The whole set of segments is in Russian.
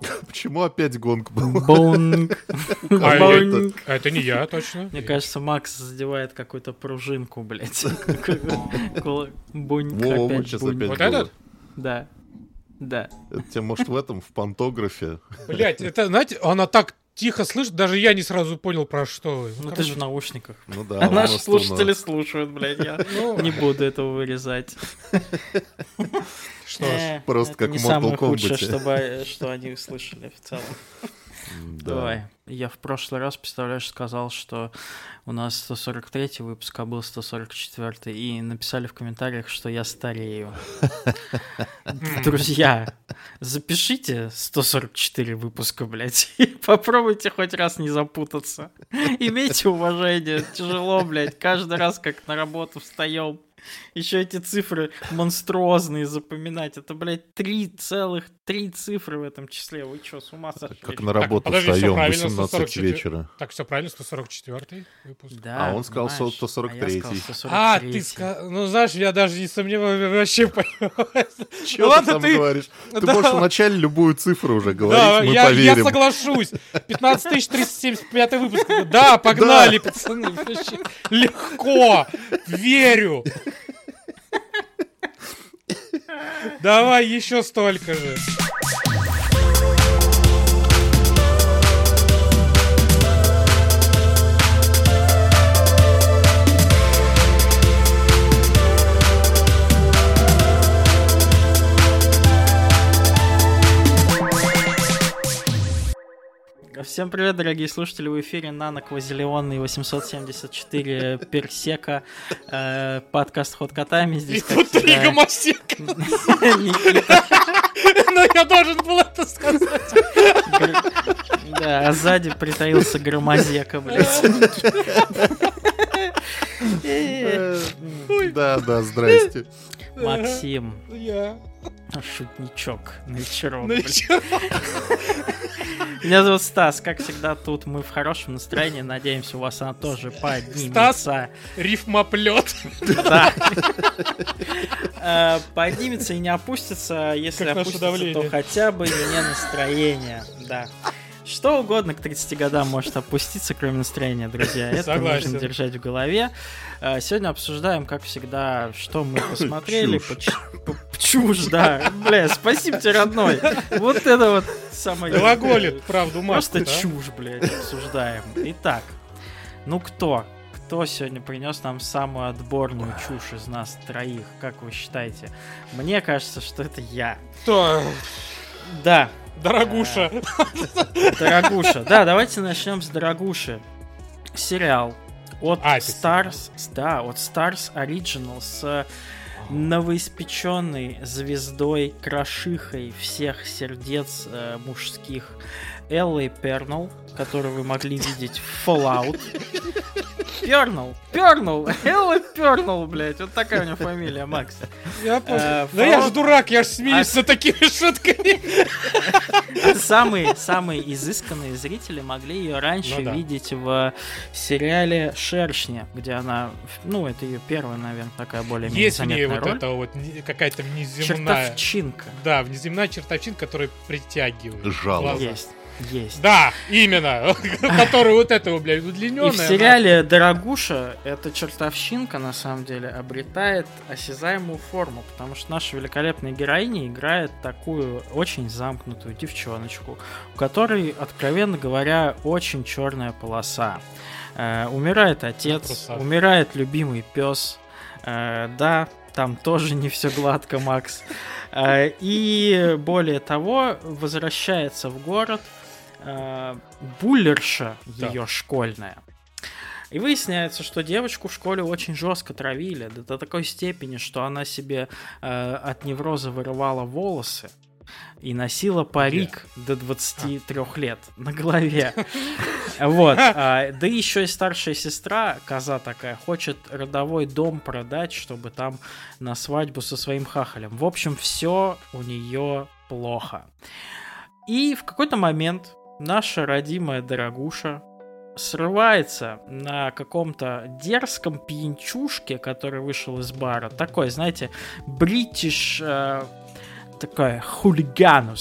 Почему опять гонг был? Бонг. Бонг. А это не я, точно. Мне кажется, Макс задевает какую-то пружинку, блядь. Бонг, Во, опять сейчас бонг. опять Вот было. этот? Да. Да. Это тебе, может, в этом, в пантографе? Блять, это, знаете, она так тихо слышит, даже я не сразу понял, про что вы. Ну ты же в наушниках. Ну да. А у наши нас слушатели слушают, блядь. Я Ну. не буду этого вырезать. Что ж. Просто это как не в Mortal самое худшее, Kombat. что они услышали в целом. Да. Давай. Я в прошлый раз, представляешь, сказал, что у нас 143 выпуск, а был 144, и написали в комментариях, что я старею. Друзья, запишите 144 выпуска, блядь, и попробуйте хоть раз не запутаться. Имейте уважение, тяжело, блядь, каждый раз, как на работу встаем. Еще эти цифры монструозные запоминать. Это, блядь, 3 цифры в этом числе. Вы что, с ума сошли? Как на работу подожди, всё встаем, правильно, 18 144. вечера. Так, все правильно, 144 выпуск. Да, А он сказал понимаешь? 143. А я сказал 143. А, ты сказал... Ну, знаешь, я даже не сомневаюсь, вообще понимаю. Чего ты там говоришь? Ты Да. можешь вначале любую цифру уже Да, говорить, мы я поверим. соглашусь. 15375 выпуск. Да, погнали, пацаны. Вообще легко. Верю. Давай еще столько же. Всем привет, дорогие слушатели, в эфире Нано Квазилеонный 874 Персека, подкаст Ход Котами. Здесь, как Три всегда, гомосека. Никита. Но я должен был это сказать. Да, а сзади притаился Громозека, блядь. Да, здрасте. Максим, Я. шутничок, вечером. Ну и чё? Меня зовут Стас, как всегда, тут мы в хорошем настроении, надеемся, у вас она тоже поднимется. Рифмоплет. Да. Поднимется и не опустится, если Как наше опустится, давление. то хотя бы не настроение, да. Что угодно к 30 годам может опуститься, кроме настроения, друзья. Это Согласен. нужно держать в голове. Сегодня обсуждаем, как всегда, что мы посмотрели. Чушь, да. Бля, спасибо тебе, родной. Вот это вот самое... Глаголит, правду мать. Просто чушь, блядь, обсуждаем. Итак, ну кто? Кто сегодня принес нам самую отборную чушь из нас троих? Как вы считаете? Мне кажется, что это я. Кто? Да. Дорогуша. Дорогуша. Да, давайте начнем с Дорогуши. Сериал от это Stars, да, от Stars Original с новоиспеченной звездой, крошихой всех сердец мужских Эллой Пернелл, которую вы могли видеть в Fallout. Пернелл, Элла Пернелл, блядь, вот такая у него фамилия, Макс. Я понял. Да я же дурак, я же смеюсь над такими шутками. Самые изысканные зрители могли ее раньше Ну да. видеть в сериале «Шершни», где она, ну, это ее первая, наверное, такая более-менее Есть в ней заметная вот роль. эта вот какая-то внеземная... Чертовчинка. Да, внеземная чертовчинка, которая притягивает. Жало. глаза. Есть. Да, именно. Которая вот эта, блядь, удлиненная. И в сериале «Дорогуша» эта чертовщинка, на самом деле, обретает осязаемую форму, потому что наша великолепная героиня играет такую очень замкнутую девчоночку, у которой, откровенно говоря, очень черная полоса. Умирает отец, умирает любимый пес. Да, там тоже не все гладко, Макс. И более того, возвращается в город буллерша ее школьная. И выясняется, что девочку в школе очень жестко травили, до такой степени, что она себе от невроза вырывала волосы и носила парик до 23 лет на голове. Вот. Да еще и старшая сестра, коза такая, хочет родовой дом продать, чтобы там на свадьбу со своим хахалем. В общем, все у нее плохо. И в какой-то момент наша родимая Дорогуша срывается на каком-то дерзком пьянчушке, который вышел из бара. Такой, знаете, бритиш... такая хулиганус.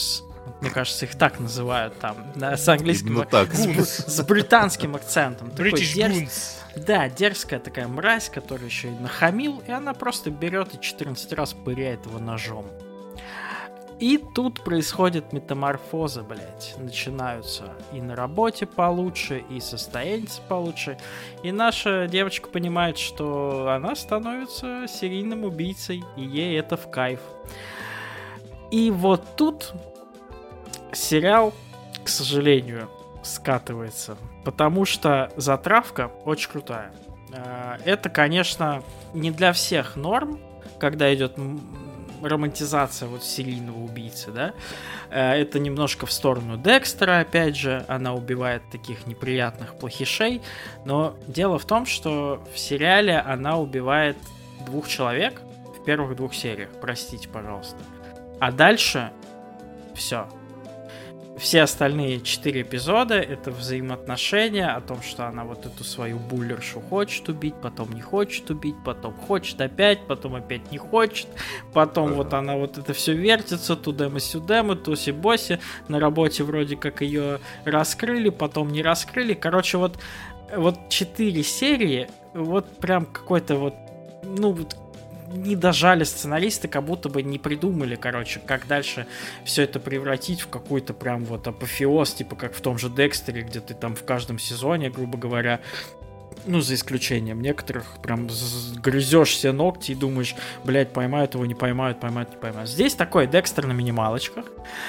Мне кажется, их так называют там, да, с английским, Именно так. с британским акцентом. Такой British Goons. Да, дерзкая такая мразь, которая еще и нахамил, и она просто берет и 14 раз пыряет его ножом. И тут происходит метаморфоза, блядь. Начинаются и на работе получше, и состояние получше. И наша девочка понимает, что она становится серийным убийцей, и ей это в кайф. И вот тут сериал, к сожалению, скатывается, потому что затравка очень крутая. Это, конечно, не для всех норм, когда идет романтизация вот серийного убийцы, да. Это немножко в сторону Декстера, опять же, она убивает таких неприятных плохишей, но дело в том, что в сериале она убивает 2 человек в первых 2 сериях, простите, пожалуйста. А дальше все. Все остальные 4 эпизода — это взаимоотношения о том, что она вот эту свою буллершу хочет убить, потом не хочет убить, потом хочет опять, потом опять не хочет, потом вот она вот это все вертится, тудема-сюдема, туси-боси, на работе вроде как ее раскрыли, потом не раскрыли. Короче, вот 4 серии, вот прям какой-то вот, ну вот, не дожали сценаристы, как будто бы не придумали, короче, как дальше все это превратить в какой-то прям вот апофеоз, типа как в том же Декстере, где ты там в каждом сезоне, грубо говоря, ну, за исключением некоторых, прям грызешь все ногти и думаешь, блядь, поймают его, не поймают, поймают, не поймают. Здесь такой Декстер на минималочках,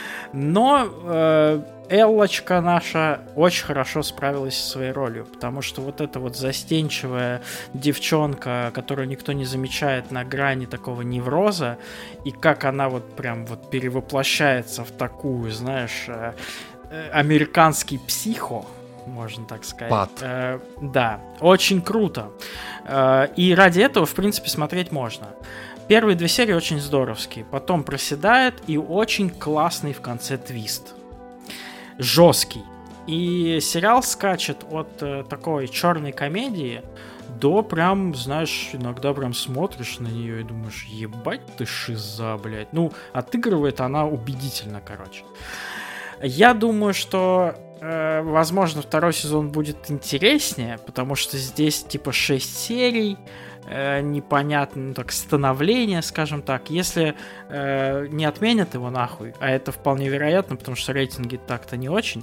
но Эллочка наша очень хорошо справилась со своей ролью, потому что вот эта вот застенчивая девчонка, которую никто не замечает на грани такого невроза, и как она вот прям вот перевоплощается в такую, знаешь, американский психо, можно так сказать. Да, очень круто. И ради этого, в принципе, смотреть можно. Первые 2 серии очень здоровские, потом проседает, и очень классный в конце твист. Жесткий. И сериал скачет от такой черной комедии до прям, знаешь, иногда прям смотришь на нее и думаешь, ебать ты шиза, блядь. Ну, отыгрывает она убедительно, короче. Я думаю, что возможно, 2 сезон будет интереснее, потому что здесь типа 6 серий, непонятно, ну так, становление, скажем так. Если не отменят его нахуй, а это вполне вероятно, потому что рейтинги так-то не очень,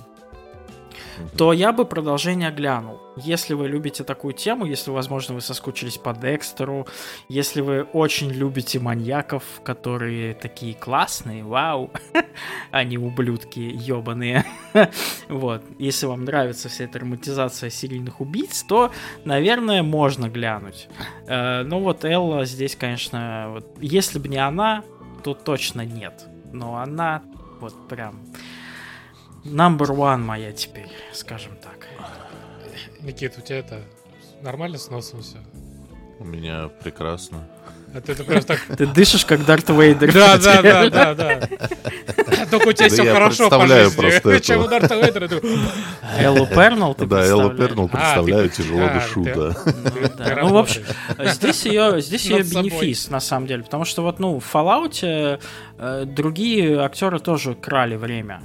то я бы продолжение глянул. Если вы любите такую тему, если, возможно, вы соскучились по Декстеру, если вы очень любите маньяков, которые такие классные, вау, они ублюдки ебаные, вот, если вам нравится вся эта романтизация серийных убийц, то, наверное, можно глянуть. Ну вот Элла здесь, конечно, вот, если бы не она, то точно нет, но она вот прям number one моя теперь, скажем так. Никит, у тебя это нормально с носом все? У меня прекрасно. А ты просто так... Ты дышишь, как Дарт Вейдер. Да. Только у тебя все хорошо по жизни. Чем у Дарта Вейдера? Эллу Пернелл ты Да, Эллу Пернелл представляю, ты- тяжело а, дышу, ты- да. Ну, в общем, здесь ее Над собой. бенефис, на самом деле. Потому что вот, ну, в Fallout другие актеры тоже крали время.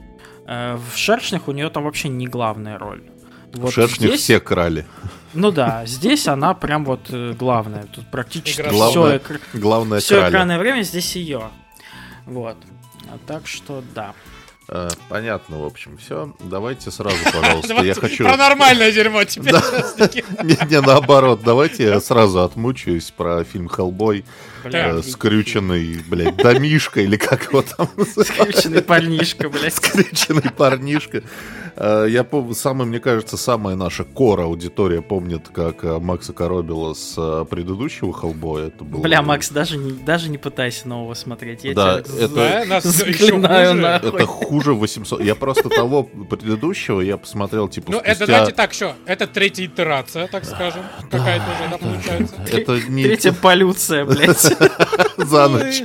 В «Шершнях» у нее там вообще не главная роль. Вот В «Шершнях» здесь- все крали. Ну да, здесь она прям вот главная. Тут практически Игра. Главное, все главное все крали. экранное время здесь ее. Вот. А так что да. Понятно, в общем, все. Давайте сразу, пожалуйста, я хочу... Про нормальное дерьмо теперь. Не, наоборот, давайте я сразу отмучаюсь про фильм «Хеллбой». Бля, Скрюченный, блядь, домишка, или как его там называют? скрюченный парнишка, блядь. Скрюченный парнишка. Я помню, мне кажется, самая наша кор-аудитория помнит, как Макса коробило с предыдущего «Хеллбоя». Это было... Бля, Макс, даже не пытайся нового смотреть. Я Да, тебя это- Нас еще заклинаю хуже. нахуй. Это хуже 800. Я просто того предыдущего я посмотрел, типа, Ну, это, спустя... давайте так, что? Это 3-я итерация, так скажем. Какая-то уже она получается. Это не Третья полюция, блядь. за ночь.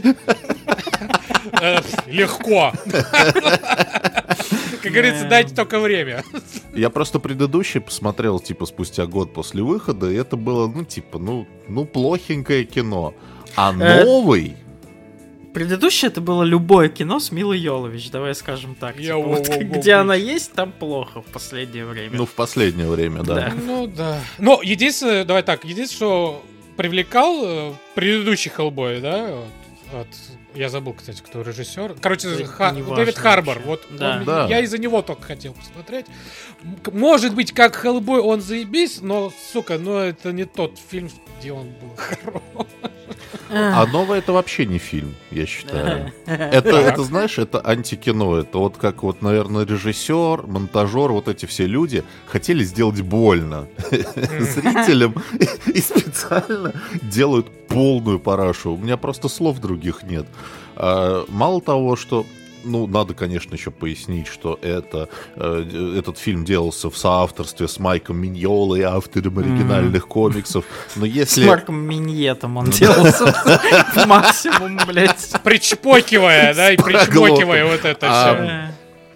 Легко. Как говорится, дайте только время. Я просто предыдущий посмотрел, типа, спустя год после выхода, и это было, ну, типа, ну, плохенькое кино. А новый Предыдущее это было любое кино с Милой Йовович, давай скажем так. Где она есть, там плохо в последнее время. Ну, в последнее время, да. Ну, да. Но единственное, давай так, что привлекал предыдущий Хеллбой, да, я забыл, кстати, кто режиссер. Короче, Дэвид Харбор. Вот да. Я из-за него только хотел посмотреть. Может быть, как Хеллбой он заебись, но, сука, это не тот фильм, где он был хорош. А новое это вообще не фильм, я считаю. Это, знаешь, это антикино. Это вот как, вот, наверное, режиссер, монтажер, вот эти все люди хотели сделать больно зрителям и специально делают полную парашу. У меня просто слов других нет. Мало того, что... Ну, надо, конечно, еще пояснить, что этот фильм делался в соавторстве с Майком Миньолой, автором оригинальных комиксов. Но если... С Марком Миньетом он делался максимум, блядь. Причпокивая, да, и причпокивая вот это все.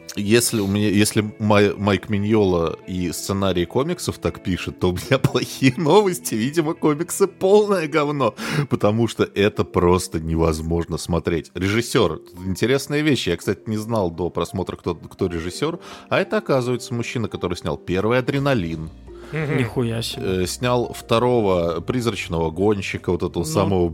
Если Майк Миньола и сценарий комиксов так пишет, то у меня плохие новости. Видимо, комиксы полное говно, потому что это просто невозможно смотреть. Режиссер. Интересная вещь. Я, кстати, не знал до просмотра, кто режиссер. А это, оказывается, мужчина, который снял первый «Адреналин». Нихуя себе. Снял второго «Призрачного гонщика», вот этого самого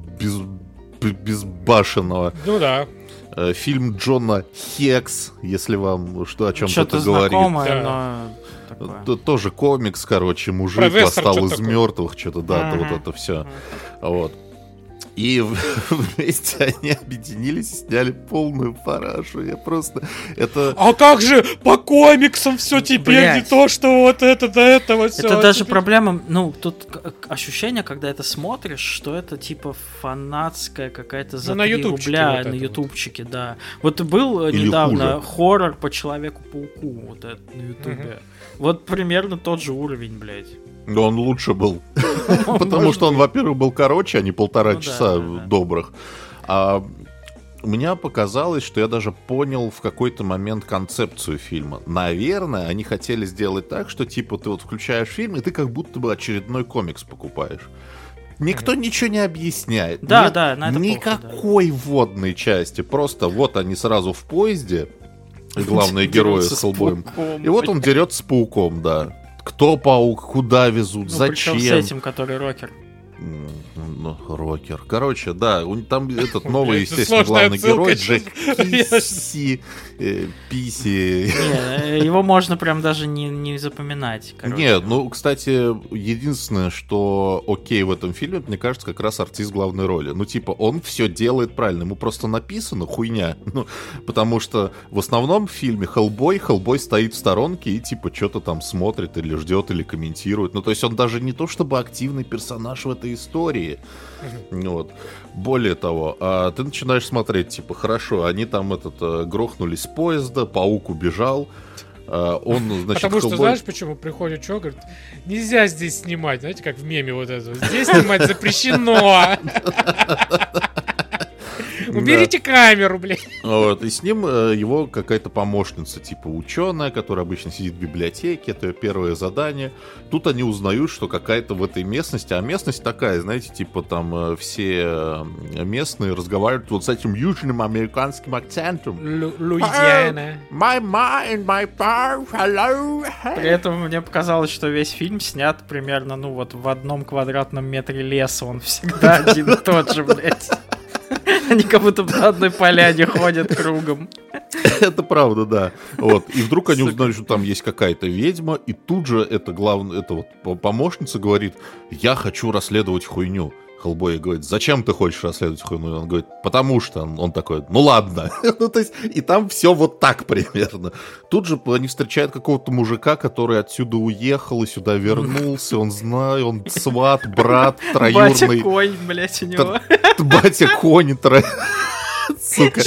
безбашенного. Ну да. Фильм Джона Хекс, если вам о чем-то что-то это говорит. Знакомое, но такое. Тоже комикс, короче, мужик восстал из мертвых, что-то, да, вот это все. Вот. И вместе они объединились и сняли полную парашу. Я просто... А как же по комиксам все теперь, не то, что вот это до этого все. Это даже проблема, тут ощущение, когда это смотришь, что это типа фанатская какая-то за 3 рубля на ютубчике, да. Вот был недавно хоррор по Человеку-пауку, вот это на ютубе. Вот примерно тот же уровень, блядь. Но он лучше был. Потому что он, во-первых, был короче, а не 1,5 часа добрых. А мне показалось, что я даже понял в какой-то момент концепцию фильма. Наверное, они хотели сделать так, что типа ты вот включаешь фильм, и ты как будто бы очередной комикс покупаешь. Никто ничего не объясняет. Да, на это никакой вводной части. Просто вот они сразу в поезде, главные герои с Хеллбоем. И вот он дерется с пауком, да. Кто паук, куда везут, зачем? Причем с этим, который рокер. Рокер. Короче, да, там этот новый, естественно, главный герой, Джек Писи. Его можно прям даже не запоминать. Нет, кстати, единственное, что окей в этом фильме, мне кажется, как раз артист главной роли. Он все делает правильно, ему просто написано хуйня. Потому что в основном в фильме Хеллбой стоит в сторонке и что-то там смотрит или ждет, или комментирует. То есть он даже не то чтобы активный персонаж в этой истории. Вот. Более того, ты начинаешь смотреть, хорошо, они там грохнулись с поезда, паук убежал, он, значит, потому что, знаешь, почему приходит чувак, говорит, нельзя здесь снимать, знаете, как в меме вот это, здесь снимать запрещено. Уберите камеру, блядь. Вот, и с ним его какая-то помощница, ученая, которая обычно сидит в библиотеке, это ее первое задание. Тут они узнают, что какая-то в этой местности, а местность такая, знаете, там все местные разговаривают вот с этим южным американским акцентом. Луизиана. My mind, my power, hello. При этом мне показалось, что весь фильм снят примерно, в 1 квадратном метре леса, он всегда один и тот же, блядь. Они как будто по одной поляне ходят кругом. Это правда, да. Вот. И вдруг они узнали, что там есть какая-то ведьма, и тут же эта помощница говорит, я хочу расследовать хуйню. Хеллбой говорит, зачем ты хочешь расследовать хуйню? Он говорит, потому что. Он такой, ладно. То есть, и там все вот так примерно. Тут же они встречают какого-то мужика, который отсюда уехал и сюда вернулся. Он знает, он сват, брат, троюрный. Батя-конь, блядь, у него. Батя-конь, сука.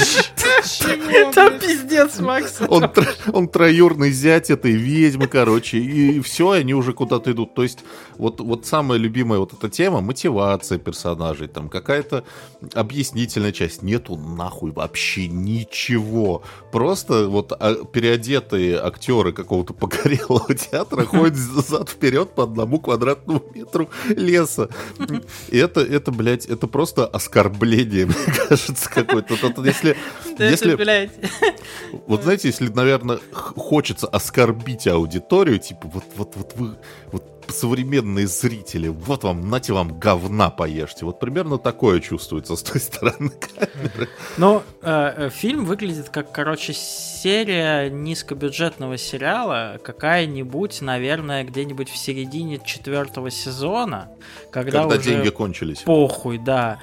Там пиздец, Макс. Он троюрный зять этой ведьмы, короче, и все, они уже куда-то идут. То есть вот самая любимая вот эта тема — мотивация персонажей, там какая-то объяснительная часть. Нету нахуй вообще ничего. Просто вот переодетые актеры какого-то погорелого театра ходят зад-вперед по 1 квадратному метру леса. И это, блядь, это просто оскорбление, мне кажется, какое-то. Если, вот знаете, если, наверное, хочется оскорбить аудиторию, типа, вот вы, современные зрители, вот вам, нате вам говна поешьте. Вот примерно такое чувствуется с той стороны камеры. Ну, фильм выглядит как, короче, серия низкобюджетного сериала, какая-нибудь, наверное, где-нибудь в середине 4-го сезона, когда уже деньги кончились. Похуй, да.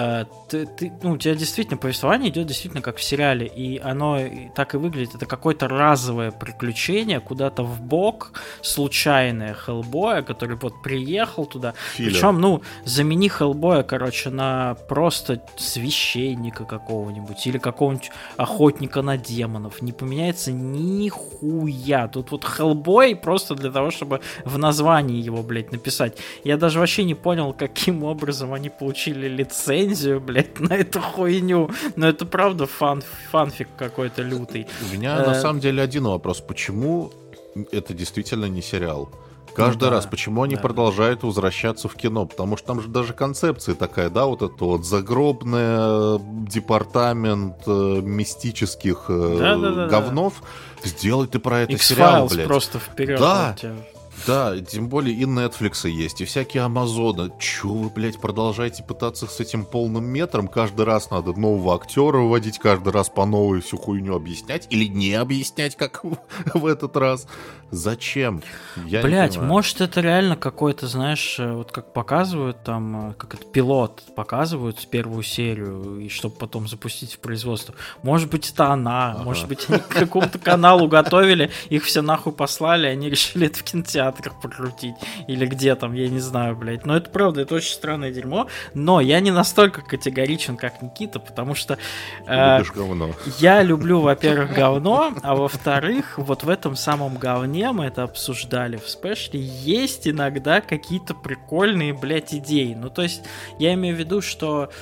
У тебя действительно повествование идет действительно как в сериале, и оно так и выглядит. Это какое-то разовое приключение куда-то в бок, случайное Хеллбоя, который вот приехал туда. Причем, замени Хеллбоя, короче, на просто священника какого-нибудь или какого-нибудь охотника на демонов. Не поменяется нихуя. Тут вот Хеллбой просто для того, чтобы в названии его, блядь, написать. Я даже вообще не понял, каким образом они получили лицензию, блядь, на эту хуйню. Но это правда фанфик какой-то лютый. У меня на самом деле один вопрос. Почему это действительно не сериал? Каждый раз. Почему они продолжают возвращаться в кино? Потому что там же даже концепция такая, да, вот это вот загробный департамент мистических говнов. Сделай ты про это сериал, блядь. Просто вперед. Да, тем более и Netflix есть, и всякие Амазоны. Чё вы, блядь, продолжаете пытаться с этим полным метром? Каждый раз надо нового актера вводить, каждый раз по новой всю хуйню объяснять или не объяснять, как в этот раз. Зачем? Я блядь, может это реально какой-то, знаешь, вот как показывают там, как это пилот показывают первую серию, и чтобы потом запустить в производство. Может быть это она, может быть они к какому-то каналу готовили, их все нахуй послали, они решили это в кинотеатрах покрутить, или где там, я не знаю, блядь. Но это правда, это очень странное дерьмо, но я не настолько категоричен, как Никита, потому что любишь говно. Я люблю, во-первых, говно, а во-вторых, вот в этом самом говне, мы это обсуждали в спешле, есть иногда какие-то прикольные, блядь, идеи. Ну, то есть, я имею в виду, что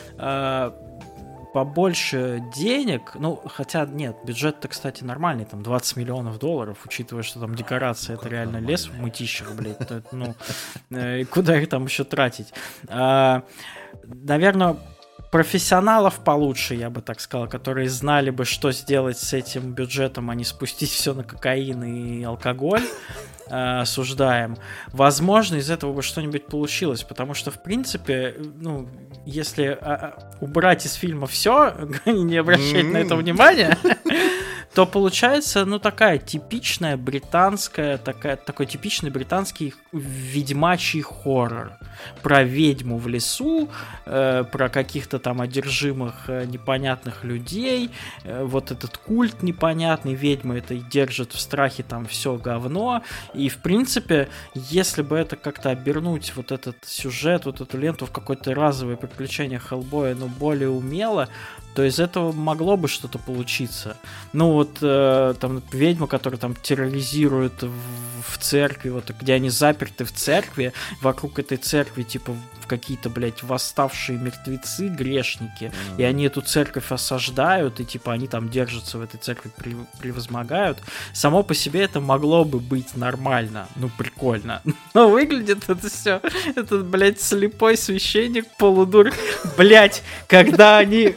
побольше денег, хотя нет, бюджет-то, кстати, нормальный, там 20 миллионов долларов, учитывая, что там декорация, это реально лес в мытищах, блядь, куда их там еще тратить? Наверное, профессионалов получше, я бы так сказал, которые знали бы, что сделать с этим бюджетом, а не спустить все на кокаин и алкоголь, осуждаем. Возможно, из этого бы что-нибудь получилось, потому что, в принципе, если убрать из фильма все, не обращать на это внимания, то получается, такая типичная британская, такой типичный британский ведьмачий хоррор. Про ведьму в лесу, про каких-то там одержимых непонятных людей, вот этот культ непонятный, ведьма это держит в страхе там все говно, и в принципе, если бы это как-то обернуть вот этот сюжет, вот эту ленту в какое-то разовое приключение Хеллбоя, более умело, то из этого могло бы что-то получиться. Там ведьма, которая там терроризирует в церкви, вот где они заперты в церкви, вокруг этой церкви, типа, какие-то, блядь, восставшие мертвецы, грешники, и они эту церковь осаждают, и, типа, они там держатся в этой церкви, превозмогают. Само по себе это могло бы быть нормально, прикольно. Но выглядит это все, этот, блядь, слепой священник, полудурь, блядь, когда они,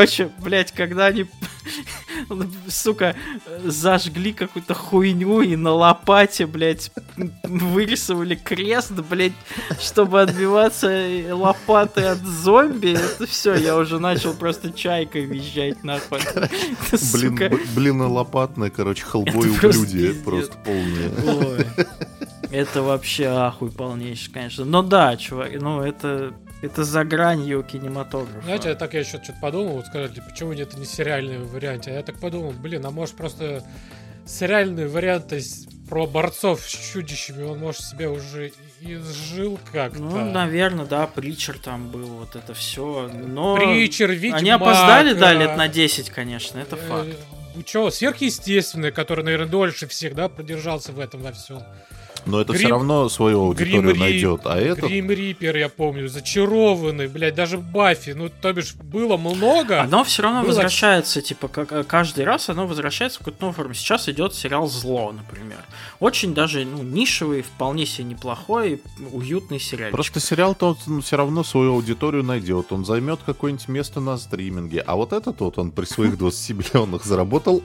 сука, зажгли какую-то хуйню и на лопате, блядь, вырисовали крест, блядь, чтобы отбиваться лопатой от зомби. Это все, я уже начал просто чайкой визжать, нахуй. Лопатная, короче, Хеллбой ублюдие, это просто полное. Это вообще ахуй полнейший, конечно. Но да, чувак, это за гранью кинематографа. Знаете, я еще что-то подумал, вот сказали, почему это не сериальный вариант, а я так подумал, а может просто сериальный вариант про борцов с чудищами он, может, себя уже изжил как-то. Ну, наверное, да, Притчер там был, вот это все. Но Притчер, Ведьмак. Они опоздали, да, лет на 10, конечно, это факт. Чё, сверхъестественное, который, наверное, дольше всех, да, продержался в этом во всем. Но это все равно свою аудиторию найдет. А это... Грим Риппер, я помню, Зачарованный, блядь, даже Баффи. Ну, то бишь, было много. Оно все равно возвращается, типа, каждый раз оно возвращается в какую-то новую форму. Сейчас идет сериал «Зло», например. Очень даже нишевый, вполне себе неплохой, уютный сериал. Просто сериал-то он все равно свою аудиторию найдет. Он займет какое-нибудь место на стриминге. А вот этот вот он при своих 20 миллионах заработал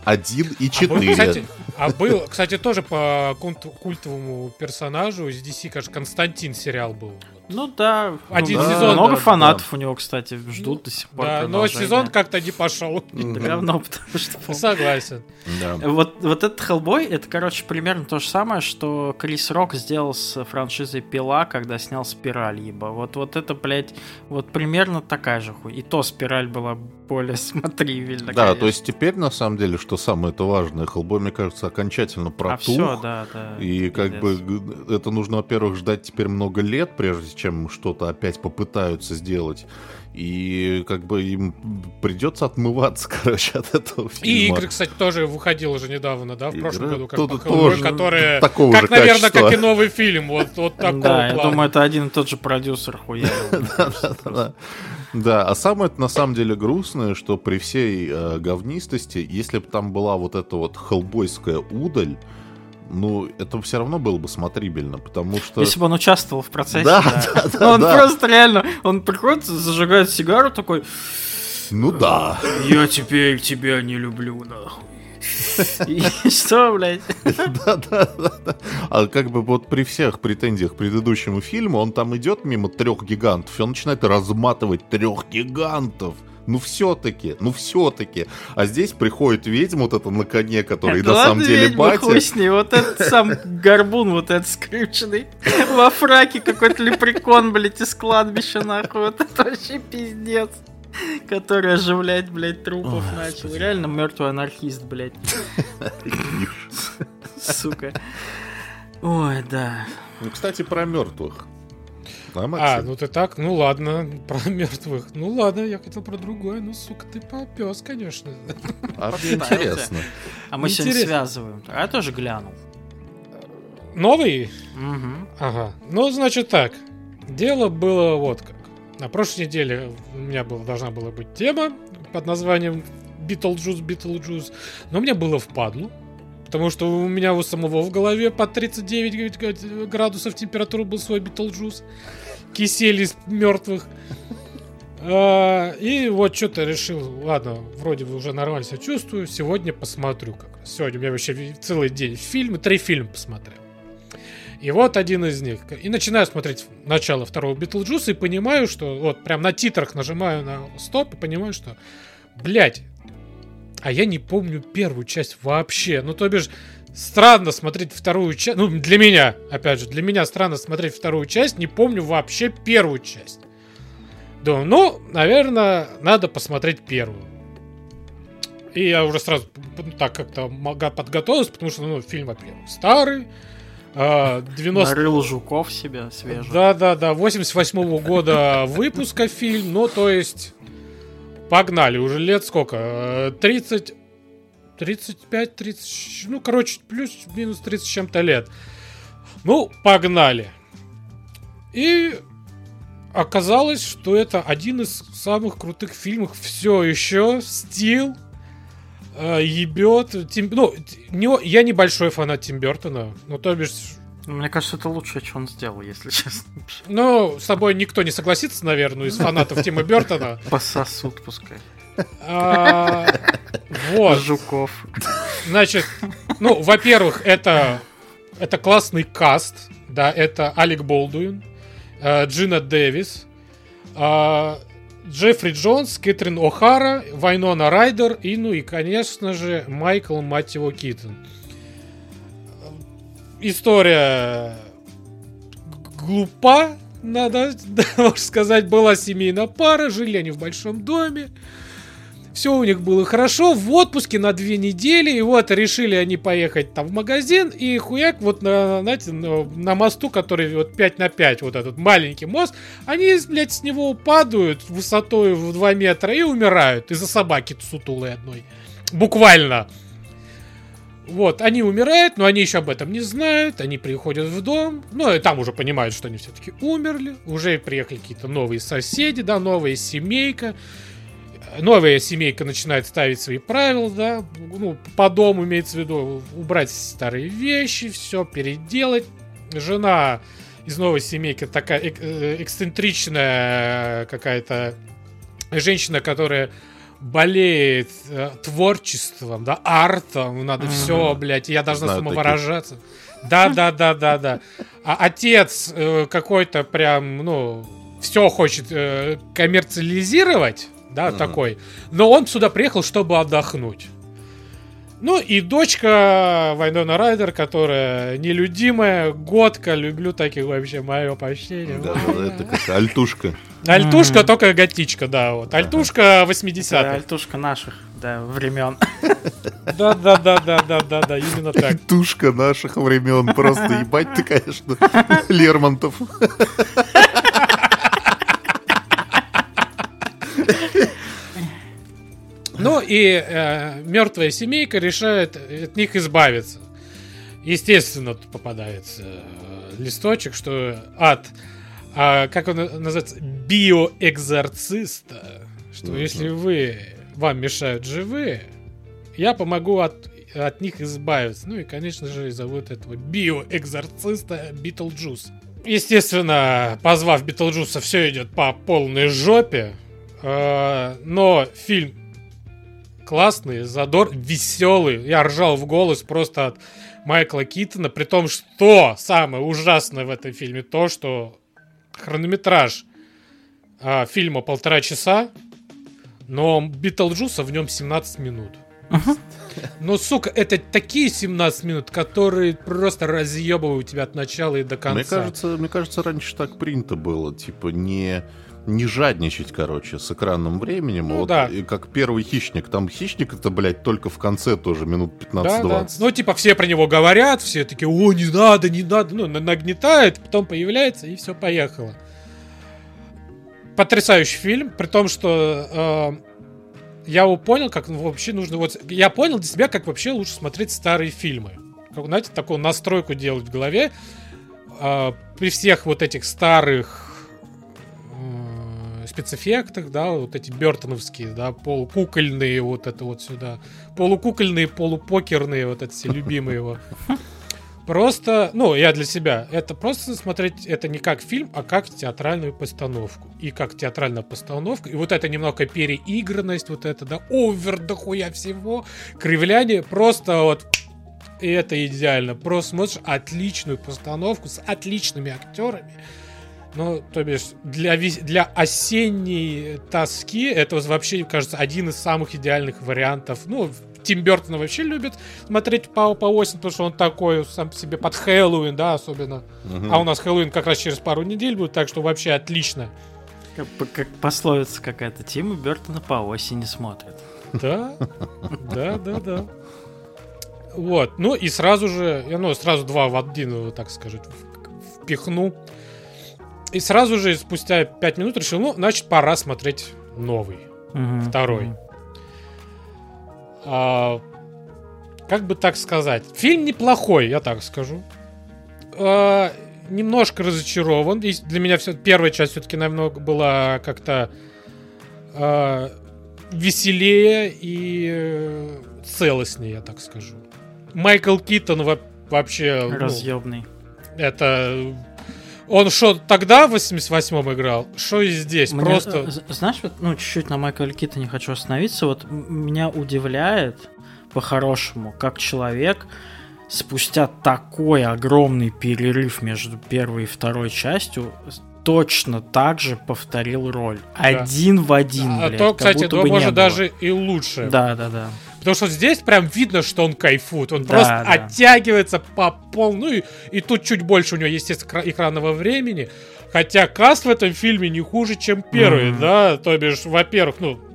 1,4. Был, кстати, тоже по культовому персонажу из DC, кажется, Константин сериал был. Ну да. Один сезон. Много фанатов у него, кстати, ждут до сих пор. Да, но сезон как-то не пошел. Говно, потому что... Согласен. Вот этот Хеллбой, это, короче, примерно то же самое, что Крис Рок сделал с франшизой Пила, когда снял Спираль, ебо. Вот это, блядь, вот примерно такая же хуйня. И то Спираль была более смотрибельна. Да, то есть теперь, на самом деле, что самое-то важное, Хеллбой, мне кажется, окончательно протух. Все, да. И как бы это нужно, во-первых, ждать теперь много лет, прежде чем что-то опять попытаются сделать. И как бы им придется отмываться, короче, от этого фильма. И игры, кстати, тоже выходил уже недавно, да, в прошлом году, как тоже которые, такого как, же наверное, качества. как и новый фильм, вот такого Да, я плана. думаю, это один и тот же продюсер хуярил. Да, а самое на самом деле грустное, что при всей говнистости, если бы там была вот эта вот хеллбойская удаль, ну, это все равно было бы смотрибельно, потому что... Если бы он участвовал в процессе, да. Он просто реально, он приходит, зажигает сигару, такой... Ну да. Я теперь тебя не люблю, нахуй. И что, блядь? Да. А как бы вот при всех претензиях к предыдущему фильму, он там идет мимо 3 гигантов, и он начинает разматывать 3 гигантов. Ну все-таки. А здесь приходит ведьма вот это на коне, который на самом деле батя. Хуй с ней. Вот этот сам горбун, вот этот скрюченный во фраке, какой-то лепрекон, блядь, из кладбища, нахуй. Вот это вообще пиздец. Который оживлять, блядь, трупов начал. Реально мертвый анархист, блядь. Сука. Ой, да. Ну, кстати, про мертвых. Ну ты так, ну ладно, про мертвых. Ну ладно, я хотел про другое, ну сука, ты попёс, конечно. Интересно. А мы сегодня связываем. А я тоже глянул. Новый? Угу. Ага. Ну, значит так. Дело было вот как. На прошлой неделе у меня должна была быть тема под названием Битлджус, но мне было впадлу. Потому что у меня у самого в голове под 39 градусов температура был свой Битлджус. Кисель из мертвых. И вот что-то решил, ладно, вроде бы уже нормально себя чувствую, сегодня посмотрю как раз. Сегодня у меня вообще целый день 3 фильма посмотрел. И вот один из них. И начинаю смотреть начало второго Битлджуса и понимаю, что вот прям на титрах нажимаю на стоп и понимаю, что, блять, а я не помню первую часть вообще. Ну, то бишь, странно смотреть вторую часть. Ну, для меня, опять же, для меня странно смотреть вторую часть. Не помню вообще первую часть. Думаю, ну, наверное, надо посмотреть первую. И я уже сразу так как-то подготовился, потому что, фильм, во-первых, старый. 90... Нарыл жуков себе свежих. Да, 88-го года выпуска фильм. Ну, то есть... Погнали, уже лет сколько? 30, 35, 30, ну, короче, плюс-минус 30 с чем-то лет. Ну, погнали. И оказалось, что это один из самых крутых фильмов все еще. Стил ебет. Я небольшой фанат Тим Бёртона, ну, то бишь... Мне кажется, это лучшее, что он сделал, если честно. Ну, с тобой никто не согласится, наверное, из фанатов Тима Бёртона. Пососут пускай. Вот. Жуков. Значит, во-первых, это классный каст. Да, это Алек Болдуин, Джина Дэвис, Джеффри Джонс, Кэтрин О'Хара, Вайнона Райдер и, конечно же, Майкл Маттио Китон. История глупа, надо можно сказать. Была семейная пара, жили они в большом доме. Все у них было хорошо, в отпуске на 2 недели, и вот решили они поехать там в магазин, и хуяк вот знаете, на мосту, который вот 5x5, вот этот маленький мост, они, блядь, с него падают высотой в 2 метра и умирают из-за собаки сутулой одной. Буквально. Вот, они умирают, но они еще об этом не знают, они приходят в дом, ну, и там уже понимают, что они все-таки умерли, уже приехали какие-то новые соседи, да, новая семейка. Новая семейка начинает ставить свои правила, да, ну, по дому имеется в виду убрать старые вещи, все переделать. Жена из новой семейки такая эксцентричная какая-то женщина, которая болеет творчеством, да, артом, надо все, блядь, я должна самовыражаться. Да. А отец какой-то прям, ну, все хочет коммерциализировать. Да, такой. Но он сюда приехал, чтобы отдохнуть. Ну и дочка Вайнона Райдер, которая нелюдимая, годка, люблю таких вообще, мое почтение. Да, это как альтушка. Альтушка, только готичка, да, вот. Альтушка 80-х. Да, альтушка наших, да, времен. Да, именно так. Альтушка наших времен, просто ебать ты, конечно, Лермонтов. Ну и мертвая семейка решает от них избавиться. Естественно, тут попадается листочек, что как он называется, биоэкзорциста, что если вам мешают живые, я помогу от них избавиться. Ну и, конечно же, зовут этого биоэкзорциста Битлджус. Естественно, позвав Битлджуса, все идет по полной жопе, но фильм классный, задор, веселый. Я ржал в голос просто от Майкла Китона, при том, что самое ужасное в этом фильме то, что хронометраж фильма 1,5 часа, но Битлджуса в нем 17 минут. Но, сука, это такие 17 минут, которые просто разъебывают тебя от начала и до конца. Мне кажется, раньше так принято было, типа, не жадничать, короче, с экранным временем. Ну, вот, да. И как первый «Хищник». Там «Хищник» это, блядь, только в конце тоже минут 15-20. Да. Ну, типа, все про него говорят, все такие, о, не надо, ну, нагнетает, потом появляется, и все, поехало. Потрясающий фильм, при том, что я понял, как вообще нужно... Вот, я понял для себя, как вообще лучше смотреть старые фильмы. Как, знаете, такую настройку делать в голове. При всех вот этих старых спецэффектах, да, вот эти бёртоновские, да, полукукольные вот это вот сюда. Полукукольные, полупокерные, вот эти все любимые его. Просто, ну, я для себя, это просто смотреть, это не как фильм, а как театральную постановку. И как театральная постановка, и вот эта немного переигранность, вот это, да, овер дохуя всего, кривляние, просто вот, и это идеально. Просто смотришь отличную постановку с отличными актерами. Ну, то бишь, для осенней тоски это вообще, кажется, один из самых идеальных вариантов. Ну, Тим Бёртон вообще любит смотреть по осени, потому что он такой сам себе под Хэллоуин, да, особенно. А у нас Хэллоуин как раз через пару недель будет, так что вообще отлично. Как пословица какая-то, Тима Бёртона по осени смотрит. Да. Вот, ну и сразу же, сразу два в один, так сказать, впихну. И сразу же, спустя 5 минут решил, значит, пора смотреть новый, второй. Как бы так сказать? Фильм неплохой, я так скажу. Немножко разочарован. И для меня первая часть все-таки намного была как-то веселее и целостнее, я так скажу. Майкл Китон вообще... Разъебный. Это... Он что, тогда в 88-м играл? Что и здесь? Мне, просто... Знаешь, вот, чуть-чуть на Майкле Китоне хочу остановиться. Вот меня удивляет, по-хорошему, как человек спустя такой огромный перерыв между первой и второй частью точно так же повторил роль. Да. Один в один, блядь. То, кстати, может даже и лучше. Да. Потому что здесь прям видно, что он кайфует. Он просто оттягивается по полной. И тут чуть больше у него, естественно, экранного времени. Хотя каст в этом фильме не хуже, чем первый, да? То бишь, во-первых,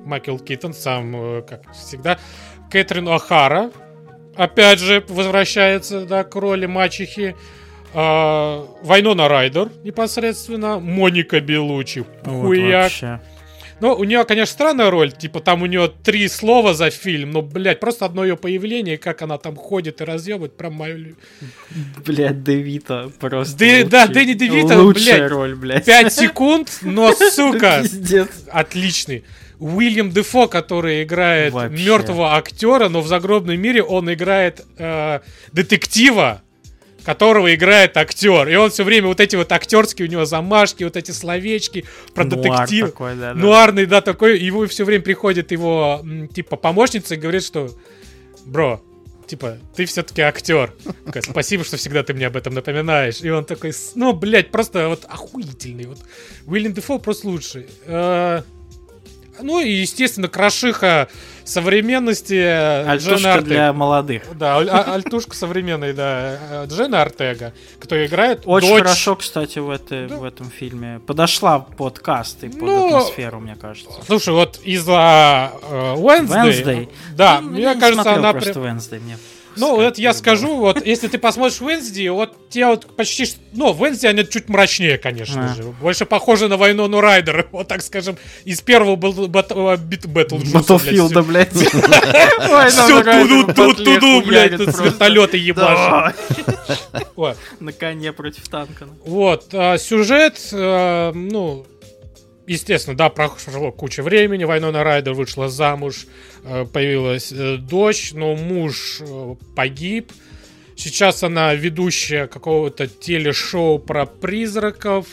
Майкл Китон, сам, как всегда. Кэтрин О'Хара, опять же, возвращается, да, к роли мачехи. Вайнона Райдер непосредственно. Моника Белуччи. Хуяк. Ну, у нее, конечно, странная роль. Типа, там у нее 3 слова за фильм. Но, блядь, просто одно ее появление, как она там ходит и разъебывает, прям мою... Блядь, Девита просто Да, Дэнни Девита, лучшая роль, блядь. 5 секунд, но, сука, Пиздец. отличный. Уильям Дефо, который играет мертвого актера, но в загробном мире он играет детектива, которого играет актер. И он все время вот эти вот актерские у него замашки, вот эти словечки про детектив. Такой, да, нуарный, да, такой. Его все время приходит его, типа, помощница и говорит, что бро, типа, ты все-таки актер. Спасибо, что всегда ты мне об этом напоминаешь. И он такой, ну, блядь, просто вот охуительный. Вот Уильям Дефо просто лучший. Ну и, естественно, крошиха современности. Альтушка для молодых. Да, альтушка современной, да. Дженна Ортега, которая играет очень дочь... хорошо, кстати, в этом фильме. Подошла под каст и под атмосферу, мне кажется. Слушай, вот из-за Wednesday... Да, мне кажется, она... просто Wednesday, мне... Ну, это я скажу, вот, если ты посмотришь Wednesday, вот тебе вот почти... Ну, Wednesday, они чуть мрачнее, конечно же. Больше похожи на Вайнону Райдер, вот так скажем. Из первого был Battlefield, блядь. Все туду, блядь, с вертолета ебашит. На коне против танка. Вот, сюжет, ну... Естественно, да, прошло куча времени, Вайнона Райдер вышла замуж, появилась дочь, но муж погиб. Сейчас она ведущая какого-то телешоу про призраков.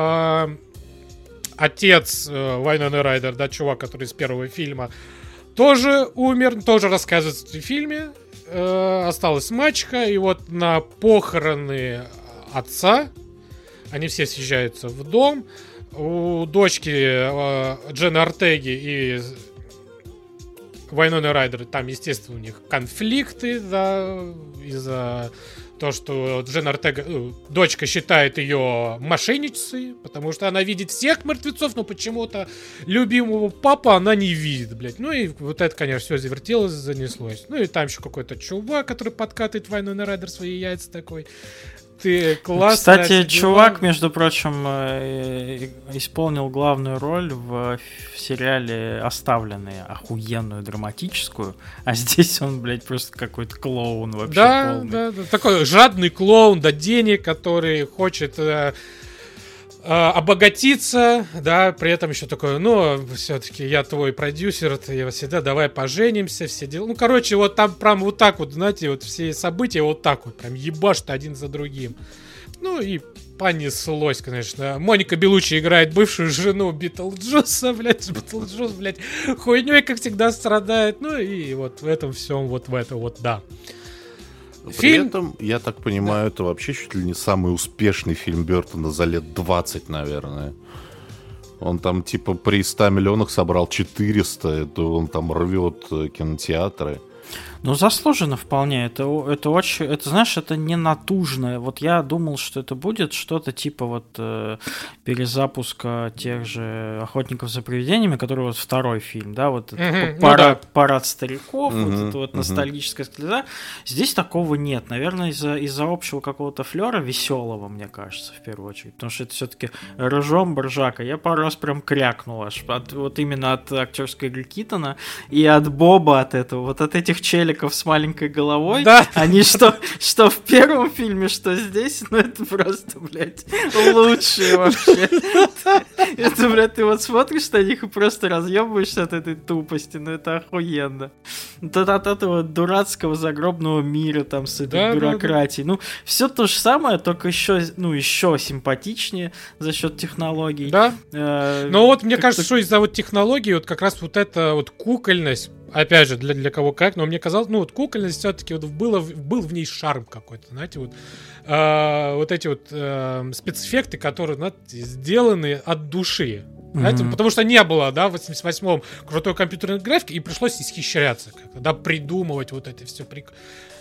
Отец Вайноны Райдер, да, чувак, который из первого фильма, тоже умер, тоже рассказывает в фильме. Осталась мачеха, и вот на похороны отца они все съезжаются в дом. У дочки Дженны Ортеги и Вайноны Райдер там, естественно, у них конфликты, да, из-за того, что Дженна Ортега, дочка считает ее мошенницей, потому что она видит всех мертвецов, но почему-то любимого папа она не видит, блядь. Ну и вот это, конечно, все завертелось, занеслось. Ну и там еще какой-то чувак, который подкатывает Вайноны Райдер свои яйца такой. Ты классно. Кстати, чувак, между прочим, исполнил главную роль в сериале «Оставленные», охуенную, драматическую, а здесь он, блядь, просто какой-то клоун вообще полный. Да, такой жадный клоун до денег, который хочет обогатиться, да, при этом еще такой, ну, все-таки я твой продюсер, ты всегда, давай поженимся, все дела. Ну, короче, вот там прям вот так вот, знаете, вот все события вот так вот, прям ебашат один за другим. Ну, и понеслось, конечно. Моника Белуччи играет бывшую жену Битлджуса, блядь, Битлджус, блядь, хуйней, как всегда, страдает. Ну, и вот в этом всем, вот в это вот, да. При этом, я так понимаю, это вообще чуть ли не самый успешный фильм Бёртона за лет 20, наверное. Он там типа при 100 миллионах собрал 400, это он там рвет кинотеатры. Ну, заслуженно вполне. Это очень... Это, знаешь, это не натужное. Вот я думал, что это будет что-то типа вот перезапуска тех же «Охотников за привидениями», который вот второй фильм, да, вот парад стариков, вот эта вот ностальгическая слеза. Здесь такого нет. Наверное, из-за общего какого-то флера веселого, мне кажется, в первую очередь. Потому что это все-таки рыжом Боржака. Я пару раз прям крякнул аж. Вот именно от актерской игры Китона и от Боба от этого. Вот от этих челиков с маленькой головой, да. Они что в первом фильме, что здесь, ну это просто, блядь, лучшие вообще. Это, блядь, ты вот смотришь на них и просто разъебываешься от этой тупости, ну это охуенно. От этого дурацкого загробного мира там с этой бюрократией. Ну, все то же самое, только еще симпатичнее за счет технологий. Да. Но вот мне кажется, что из-за вот технологий вот как раз вот эта вот кукольность, опять же, для кого как, но мне казалось, ну вот кукольность все-таки вот был в ней шарм какой-то, знаете, вот эти вот спецэффекты, которые, знаете, сделаны от души. Знаете, потому что не было, да, в 88-м крутой компьютерной графики, и пришлось исхищряться как-то, да, придумывать вот это все.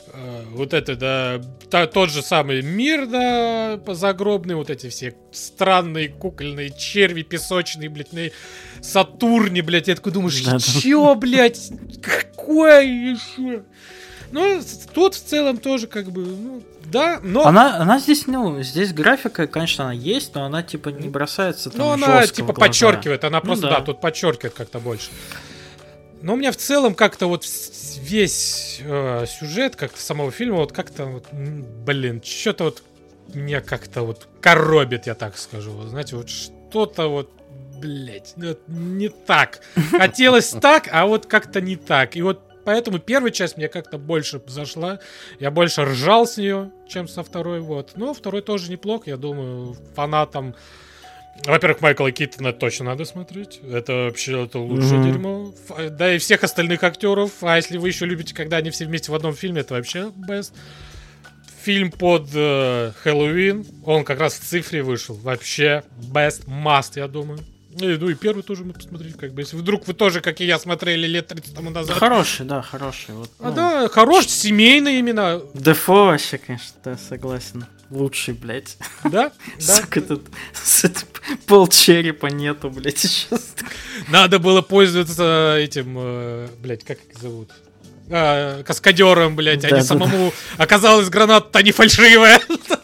вот это, да, тот же самый мир, да, загробный, вот эти все странные кукольные черви песочные, блядь, на Сатурне, блядь, я такой думаешь, чё, блядь, какое еще? Ну, тут в целом тоже как бы, ну, да, но... Она здесь, ну, здесь графика, конечно, она есть, но она, типа, не бросается там. Ну, она, типа, подчеркивает, она просто, да, тут подчеркивает как-то больше. Но у меня в целом как-то вот весь сюжет как-то самого фильма вот как-то, вот, блин, что-то вот меня как-то вот коробит, я так скажу. Вот, знаете, вот что-то вот, блять, не так. Хотелось так, а вот как-то не так. И вот поэтому первая часть мне как-то больше зашла. Я больше ржал с нее, чем со второй. Вот. Но второй тоже неплох, я думаю, фанатам... Во-первых, Майкла Китона точно надо смотреть. Это вообще это лучшее дерьмо. Да и всех остальных актеров. А если вы еще любите, когда они все вместе в одном фильме, это вообще best. Фильм под Хэллоуин. Он как раз в цифре вышел. Вообще best must, я думаю. Ну и первый тоже мы посмотрели, как бы. Если вдруг вы тоже, как и я, смотрели лет 30 тому назад. Хороший, да, хороший. Вот, ну, да, хороший, семейный именно. Дефо вообще, конечно, да, согласен. Лучший, блядь. Да? Сука, тут пол черепа нету, блядь, сейчас. Надо было пользоваться этим, блядь, как их зовут? Каскадером, блядь, а не самому. Оказалось, граната-то не фальшивая.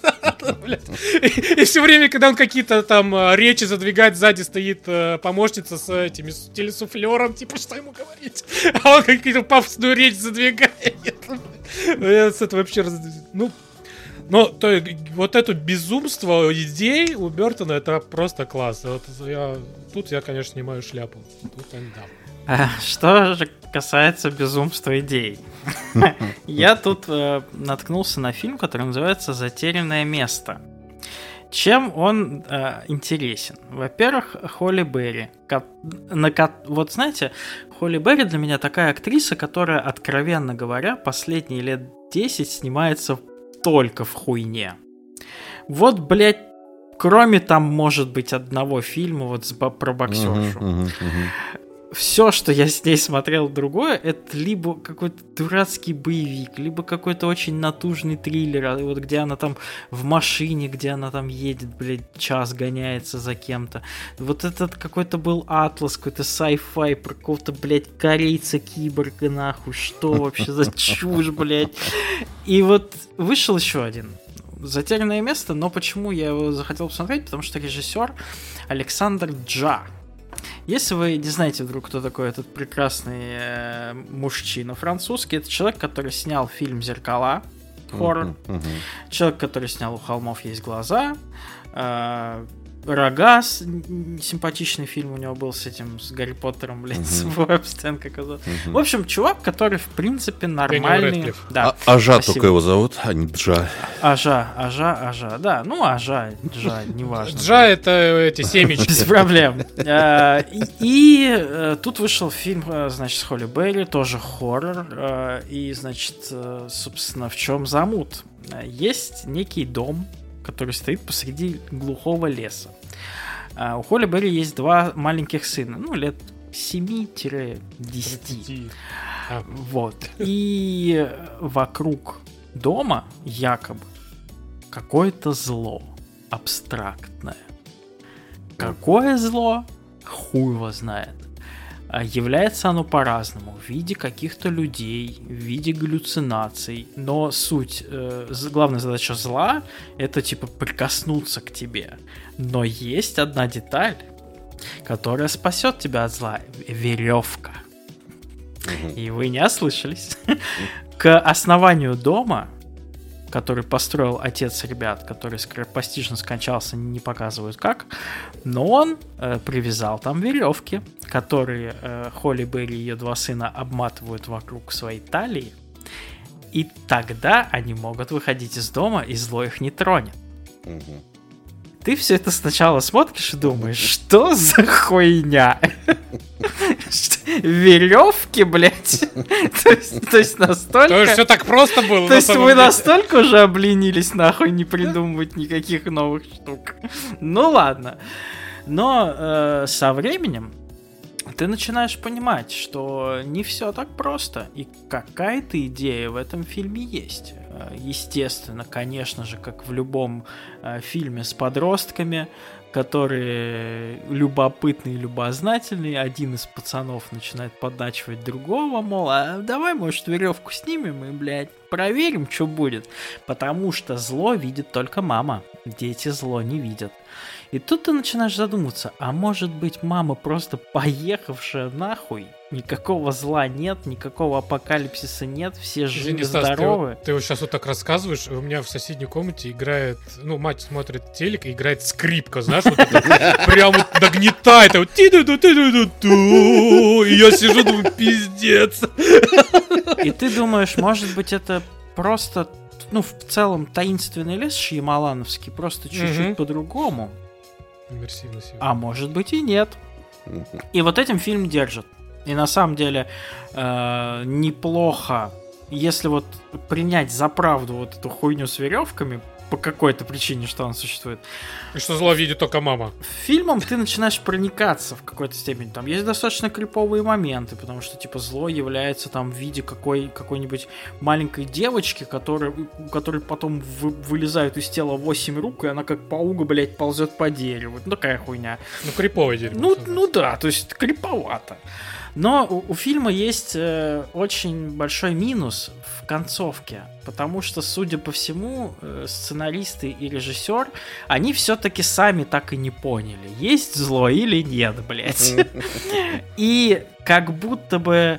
И все время, когда он какие-то там речи задвигает, сзади стоит помощница с этими телесуфлером, типа, что ему говорить? А он какую-то пафосную речь задвигает. Я с этого вообще... Ну, но то, вот это безумство идей у Бёртона, это просто класс. Вот тут я, конечно, снимаю шляпу. Тут он, да. Что же касается безумства идей. Я тут наткнулся на фильм, который называется «Затерянное место». Чем он интересен? Во-первых, Холли Берри. Вот знаете, Холли Берри для меня такая актриса, которая, откровенно говоря, последние лет 10 снимается только в хуйне. Вот, блядь, кроме там, может быть, одного фильма вот про боксершу. Все, что я с ней смотрел другое, это либо какой-то дурацкий боевик, либо какой-то очень натужный триллер, вот где она там в машине, где она там едет, блядь, час гоняется за кем-то. Вот этот какой-то был атлас, какой-то sci-fi про какого-то, блядь, корейца-киборга, нахуй, что вообще за чушь, блядь. И вот вышел еще один. «Затерянное место», но почему я его захотел посмотреть? Потому что режиссер Александр Джа. Если вы не знаете вдруг, кто такой этот прекрасный мужчина французский, это человек, который снял фильм «Зеркала», хоррор, человек, который снял «У холмов есть глаза», «Рога», симпатичный фильм у него был с этим, с Гарри Поттером, блядь, с Уэбстен, как его. В общем, чувак, который, в принципе, нормальный. Да. Ажа только его зовут, а не Джа. Ажа, да, ну Ажа, Джа, неважно. Джа — это эти семечки. Без проблем. И тут вышел фильм, значит, с Холли Берри, тоже хоррор, и, значит, собственно, в чем замут? Есть некий дом, который стоит посреди глухого леса. У Холли Берри есть два маленьких сына, ну, лет 7-10. Вот. И вокруг дома якобы какое-то зло абстрактное. Какое зло? Хуй его знает. Является оно по-разному, в виде каких-то людей, в виде галлюцинаций, но суть, главная задача зла — это типа прикоснуться к тебе. Но есть одна деталь, которая спасет тебя от зла — веревка. И вы не ослышались. К основанию дома, который построил отец ребят, который скоропостижно скончался, не показывают как, но он привязал там веревки, которые Холли Берри и ее два сына обматывают вокруг своей талии, и тогда они могут выходить из дома, и зло их не тронет. Ты все это сначала смотришь и думаешь, что за хуйня? Веревки, блядь. То есть настолько... То есть все так просто было. То есть вы настолько уже обленились, нахуй, не придумывать никаких новых штук. Ну ладно. Но со временем ты начинаешь понимать, что не все так просто, и какая-то идея в этом фильме есть. Естественно, конечно же, как в любом фильме с подростками, которые любопытные, любознательные, один из пацанов начинает подначивать другого, мол, а давай, может, веревку снимем и, блядь, проверим, что будет. Потому что зло видит только мама, дети зло не видят. И тут ты начинаешь задумываться, а может быть мама просто поехавшая нахуй? Никакого зла нет, никакого апокалипсиса нет, все живы-здоровы. Ты вот сейчас вот так рассказываешь, у меня в соседней комнате играет, ну, мать смотрит телек и играет скрипка, знаешь, вот это прям вот нагнетает, вот и я сижу, думаю, пиздец. И ты думаешь, может быть, это просто, ну, в целом таинственный лес шьямалановский, просто чуть-чуть по-другому. А может быть и нет. И вот этим фильм держит. И на самом деле неплохо, если вот принять за правду вот эту хуйню с веревками, по какой-то причине, что он существует. И что зло видит только мама. Фильмом ты начинаешь проникаться в какой-то степени. Там есть достаточно криповые моменты, потому что, типа, зло является там в виде какой-нибудь маленькой девочки, у которой потом вылезают из тела 8 рук, и она как паук, блядь, ползет по дереву. Ну, такая хуйня. Ну, криповое дерево. Ну да, то есть криповато. Но у фильма есть очень большой минус в концовке, потому что, судя по всему, сценаристы и режиссер, они все-таки сами так и не поняли, есть зло или нет, блядь. И как будто бы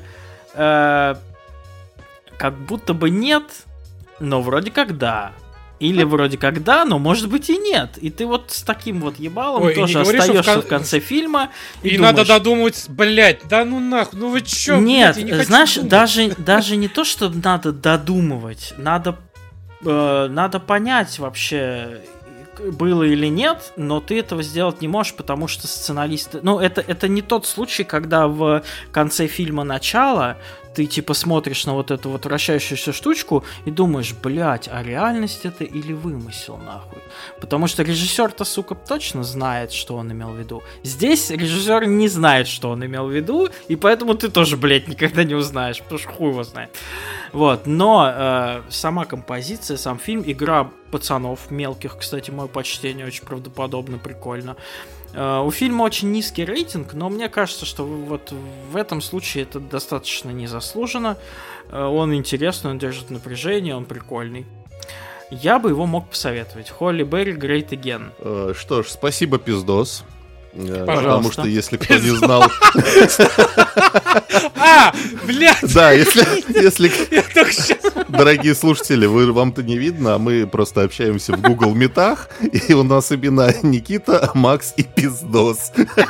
нет, но вроде как да. Или вроде как да, но может быть и нет. И ты вот с таким вот ебалом тоже остаешься в конце фильма. И думаешь, надо додумывать, блядь, да ну нахуй, ну вы чё? Нет, блядь, знаешь, даже не то, что надо додумывать, надо понять вообще, было или нет, но ты этого сделать не можешь, потому что сценаристы... Ну, это не тот случай, когда в конце фильма начало ты типа смотришь на вот эту вот вращающуюся штучку и думаешь, блять, а реальность это или вымысел, нахуй? Потому что режиссер-то, сука, точно знает, что он имел в виду. Здесь режиссер не знает, что он имел в виду, и поэтому ты тоже, блять, никогда не узнаешь, потому что хуй его знает. Вот, но сама композиция, сам фильм, игра пацанов мелких, кстати, мое почтение, очень правдоподобно, прикольно. У фильма очень низкий рейтинг, но мне кажется, что вот в этом случае это достаточно незаслуженно. Он интересный, он держит напряжение, он прикольный. Я бы его мог посоветовать. Холли Берри Great Again. Что ж, спасибо, пиздос. Пожалуйста. Потому что, если кто не знал... Блядь! Да, если... Дорогие слушатели, вам-то не видно, а мы просто общаемся в Google Митах, и у нас имена Никита, Макс и Пиздос.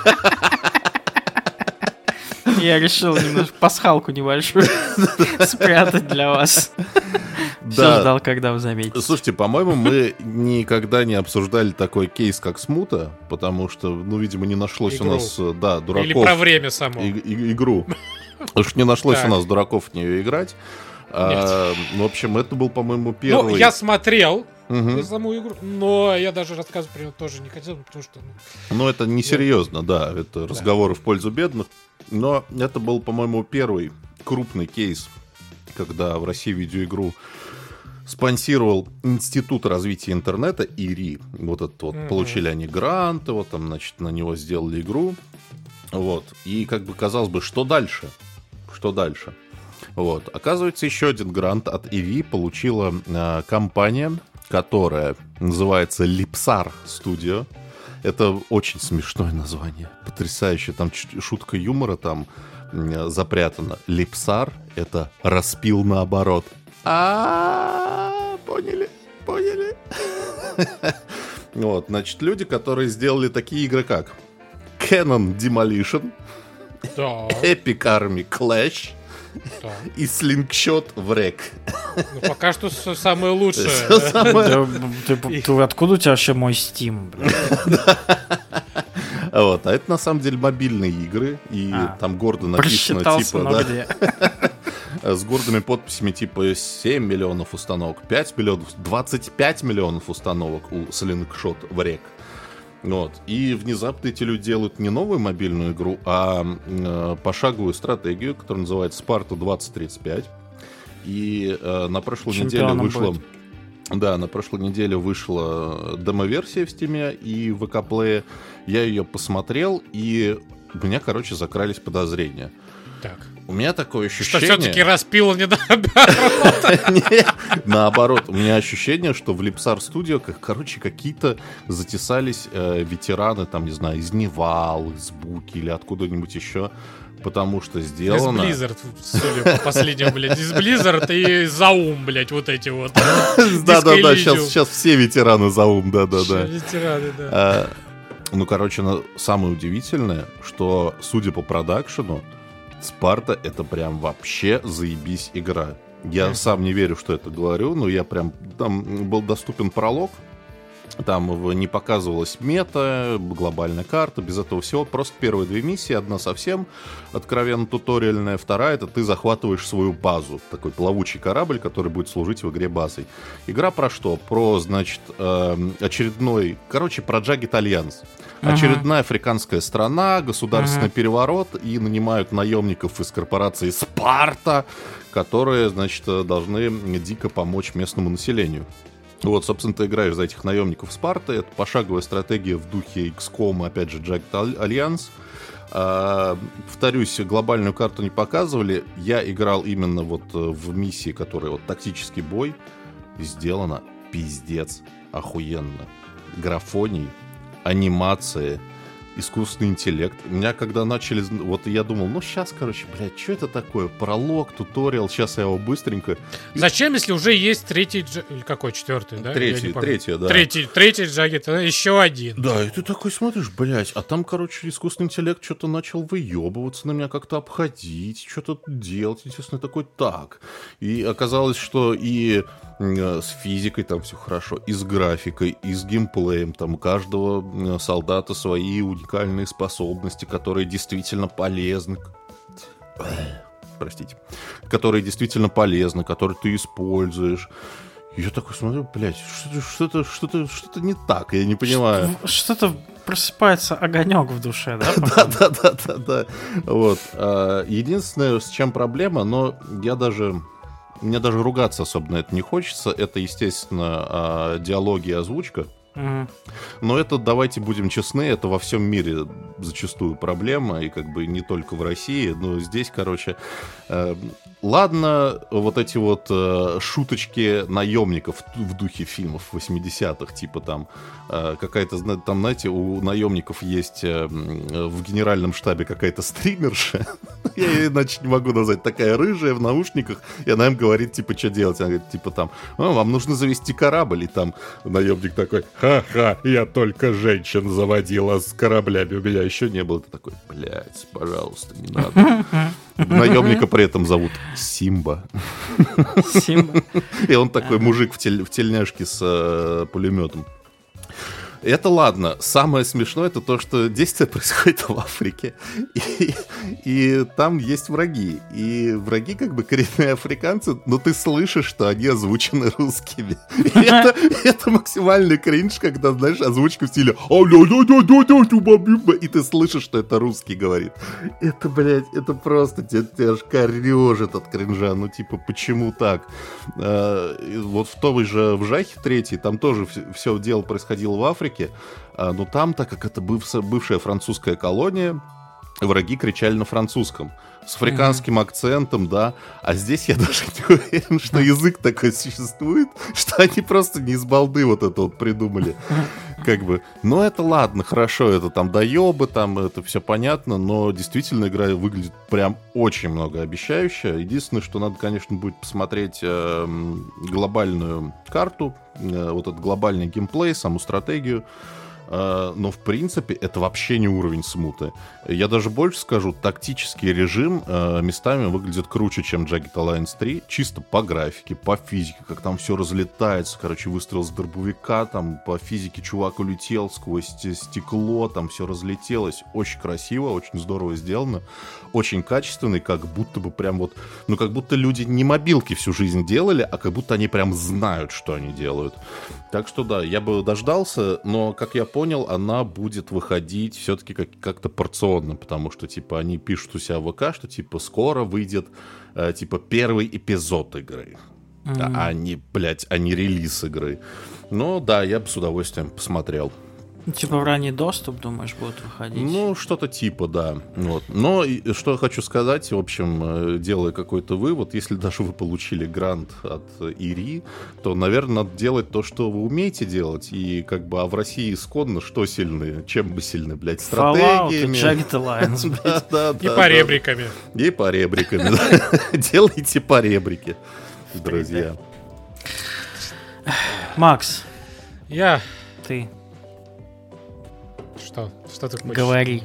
Я решил немножко пасхалку небольшую спрятать для вас. Все ждал, когда вы заметите. Слушайте, по-моему, мы никогда не обсуждали такой кейс, как Смута, потому что, ну, видимо, не нашлось у нас, да, дураков. Или про время само. Игру. Потому что не нашлось у нас дураков в нее играть. В общем, это был, по-моему, первый... Ну, я смотрел саму игру, но я даже рассказывать про нее тоже не хотел, потому что... Ну, это несерьезно, да, это разговоры в пользу бедных. Но это был, по-моему, первый крупный кейс, когда в России видеоигру спонсировал Институт развития интернета, ИРИ. Вот этот вот, получили они гранты, вот там, значит, на него сделали игру. Вот. И, как бы, казалось бы, что дальше? Что дальше? Вот. Оказывается, еще один грант от ИРИ получила компания, которая называется Lipsar Studio. Это очень смешное название. Потрясающе. Там шутка юмора там запрятана. Lipsar — это распил наоборот. Поняли? Вот, значит, люди, которые сделали такие игры, как Canon Demolition, Epic Army Clash и Slingshot Wreck. Ну, пока что самое лучшее. Ты откуда у тебя вообще мой Steam, Вот, а это на самом деле мобильные игры, и там гордо написано, типа, да, с гордыми подписями, типа 7 миллионов установок, 5 миллионов, 25 миллионов установок у Slingshot Wreck. Вот. И внезапно эти люди делают не новую мобильную игру, а пошаговую стратегию, которая называется «Спарта 2035». И на прошлой неделе вышло... Будет. Да, на прошлой неделе вышла демо-версия в Steam и в ВК Play. Я ее посмотрел, и у меня, короче, закрались подозрения. Так. У меня такое ощущение... Что все-таки распил не наоборот. Наоборот, у меня ощущение, что в Lipsar Studio, короче, какие-то затесались ветераны, там, не знаю, из Невал, из Буки или откуда-нибудь еще, потому что сделано... Из Blizzard, судя по последнему, блядь. Из Blizzard и Заум, блядь, вот эти вот. Да-да-да, сейчас все ветераны Заум, да-да-да. Ветераны, да. Ну, короче, самое удивительное, что, судя по продакшену, Спарта — это прям вообще заебись игра. Я сам не верю, что это говорю, но я прям... Там был доступен пролог, там не показывалась мета, глобальная карта, без этого всего. Просто первые 2 миссии, одна совсем откровенно туториальная, вторая — это ты захватываешь свою базу. Такой плавучий корабль, который будет служить в игре базой. Игра про что? Про, значит, очередной... Короче, про Jagged Alliance. Очередная африканская страна, государственный переворот, и нанимают наемников из корпорации Спарта, которые, значит, должны дико помочь местному населению. Вот, собственно, ты играешь за этих наемников Спарты. Это пошаговая стратегия в духе XCOM, опять же, Jagged Alliance. Повторюсь, глобальную карту не показывали. Я играл именно вот в миссии, которая вот тактический бой. Сделано пиздец охуенно. Графоний, анимации, искусственный интеллект. У меня когда начали... Вот я думал, ну сейчас, короче, блядь, что это такое? Пролог, туториал, сейчас я его быстренько... Зачем, если уже есть третий... Или какой, 4-й, да? Третий, да. Третий Jagged, еще один. Да, и ты такой смотришь, блядь, а там, короче, искусственный интеллект что-то начал выебываться на меня, как-то обходить, что-то делать. Естественно, такой, так. И оказалось, что и с физикой там все хорошо, и с графикой, и с геймплеем. Там у каждого солдата свои уникальные способности, которые действительно полезны. Простите. Которые действительно полезны, которые ты используешь. И я такой смотрю, блядь, что-то не так, я не понимаю. Что-то просыпается огонек в душе, да? Да. Вот. Единственное, с чем проблема, но мне даже ругаться особо на это не хочется. Это, естественно, диалоги и озвучка. Но это, давайте будем честны, это во всем мире зачастую проблема, и как бы не только в России, но здесь, короче, ладно, вот эти вот шуточки наемников в духе фильмов 80-х, типа там какая-то, там, знаете, у наемников есть в генеральном штабе какая-то стримерша, я ее иначе не могу назвать, такая рыжая в наушниках, и она им говорит, типа, что делать, она говорит, типа там, вам нужно завести корабль, и там наемник такой, ха-ха, я только женщин заводила с кораблями, у меня еще не было. Ты такой, блядь, пожалуйста, не надо. Наемника при этом зовут Симба. Симба. И он такой мужик в тельняшке с пулеметом. Это ладно. Самое смешное это то, что действие происходит в Африке. И там есть враги. И враги как бы коренные африканцы, но ты слышишь, что они озвучены русскими. И это максимальный кринж, когда, знаешь, озвучка в стиле и ты слышишь, что это русский говорит. Это, блядь, это просто тебя аж корежит от кринжа. Ну, типа, почему так? Вот в той же в Жахе 3 там тоже все дело происходило в Африке. Но там, так как это бывшая французская колония, враги кричали на французском. С африканским акцентом, да. А здесь я даже не уверен, что язык такой существует, что они просто не из балды вот это вот придумали. Как бы, ну это ладно, хорошо, это там доебы, там это все понятно, но действительно игра выглядит прям очень многообещающе. Единственное, что надо, конечно, будет посмотреть глобальную карту, вот этот глобальный геймплей, саму стратегию. Но, в принципе, это вообще не уровень смуты. Я даже больше скажу, тактический режим местами выглядит круче, чем Jagged Alliance 3, чисто по графике, по физике, как там все разлетается, короче, выстрел с дробовика, там по физике чувак улетел сквозь стекло, там все разлетелось. Очень красиво, очень здорово сделано, очень качественный, как будто бы прям вот, ну, как будто люди не мобилки всю жизнь делали, а как будто они прям знают, что они делают. Так что да, я бы дождался, но, как я понял, она будет выходить все-таки как-то порционно, потому что, типа, они пишут у себя в ВК, что, типа, скоро выйдет, типа, первый эпизод игры. А не релиз игры. Но да, я бы с удовольствием посмотрел. Типа в ранний доступ, думаешь, будут выходить? Ну, что-то типа, да. Вот. Но что я хочу сказать, в общем, делая какой-то вывод, если даже вы получили грант от ИРИ, то, наверное, надо делать то, что вы умеете делать. И как бы, а в России исконно что сильны? Чем бы сильны, блядь, стратегиями? Fallout и Jagged Alliance, блядь. И поребриками. И поребриками, да. Делайте поребрики, друзья. Макс, Я... ты Что ты хочешь? говори.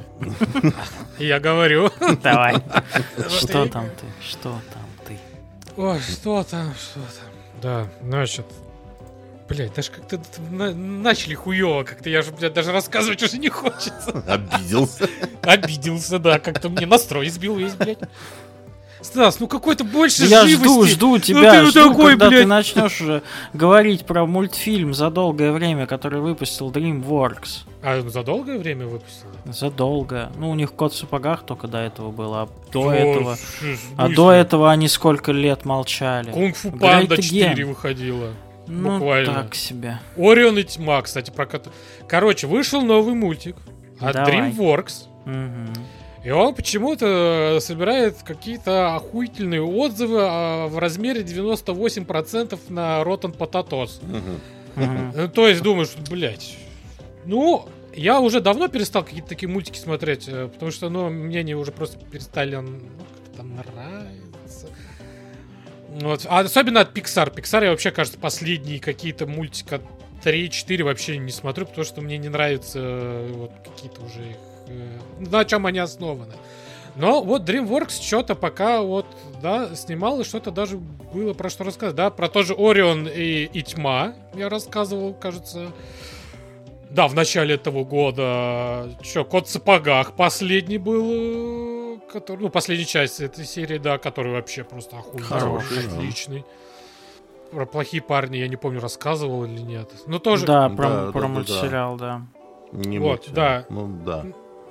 Я говорю. Давай. Что там ты? Ой, что там. Да, значит... Блядь, даже как-то начали хуёво как-то. Я же, блядь, даже рассказывать уже не хочется. Обиделся, да. Как-то мне настрой сбил весь, блядь. Стас, ну какой-то больше Я живости. жду тебя, ты жду, такой, когда блядь. ты начнешь уже говорить про мультфильм за долгое время, который выпустил DreamWorks. А за долгое время выпустил? Задолго. Ну, у них «Кот в сапогах» только до этого было, О, до этого они сколько лет молчали. Кунг-фу Панда Great 4 Again. выходила. Ну, буквально. так себе. Орион и Тьма, кстати, Короче, вышел новый мультик от Давай. DreamWorks. Мгм. И он почему-то собирает какие-то охуительные отзывы в размере 98% на Rotten Potatoes. Мгм. То есть думаешь, блядь, ну, я уже давно перестал какие-то такие мультики смотреть, потому что, ну, мне они уже просто перестали как-то нравиться. Вот. А особенно от Pixar. Pixar я вообще, кажется, последние какие-то мультика 3-4 вообще не смотрю, потому что мне не нравятся вот какие-то уже их... на чем они основаны. Но вот DreamWorks что-то пока вот, да, снимал, и что-то даже было про что рассказать. Да, про тоже Орион и Тьма я рассказывал, кажется. Да, в начале этого года. Кот в сапогах последний был, который, ну, последняя часть этой серии, да, который вообще просто охуенный, Хороший, да. отличный. Про плохие парни я не помню, рассказывал или нет. Но тоже... Да, Да, про да, мультсериал, да. Не Вот, мультик. да. Ну, да.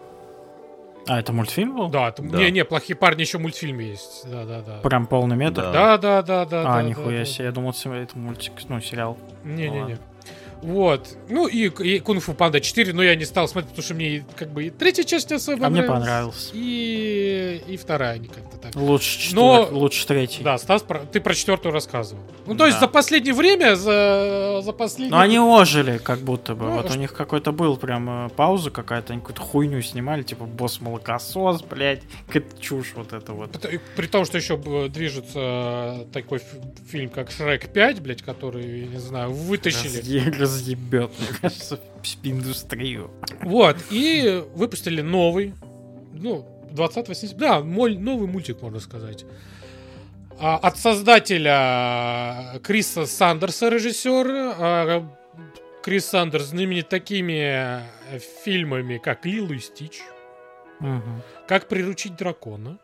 А, это мультфильм был? Да, Да. не, плохие парни еще мультфильм есть. Да. Прям полный метр? Да. Да. Нихуя себе, я думал, это мультик, ну, сериал. Не-не-не. Ладно. Вот. Ну и Кунг-фу Панда 4, но я не стал смотреть, потому что мне как бы и третья часть не особо А мне нравилась. понравилась. И вторая не как-то так. Лучше Но- лучше третий. Да, Стас, ты про четвертую рассказывал. Ну, то есть Да. за последнее время, за последнее... Но они ожили, как будто бы. Ну, Вот у них какой-то был прям пауза какая-то, они какую-то хуйню снимали, типа босс-молокосос, блядь, какая-то чушь вот это вот. При том, что еще движется такой фильм, как Шрек 5, блядь, который, я не знаю, вытащили. Разъебет, мне кажется, индустрию. Вот, и выпустили новый, ну, 20 сентября, да, мой новый мультик, можно сказать. От создателя Криса Сандерса, режиссера. Крис Сандерс знаменит такими фильмами, как «Лило и Стич», Мгм. «Как приручить дракона»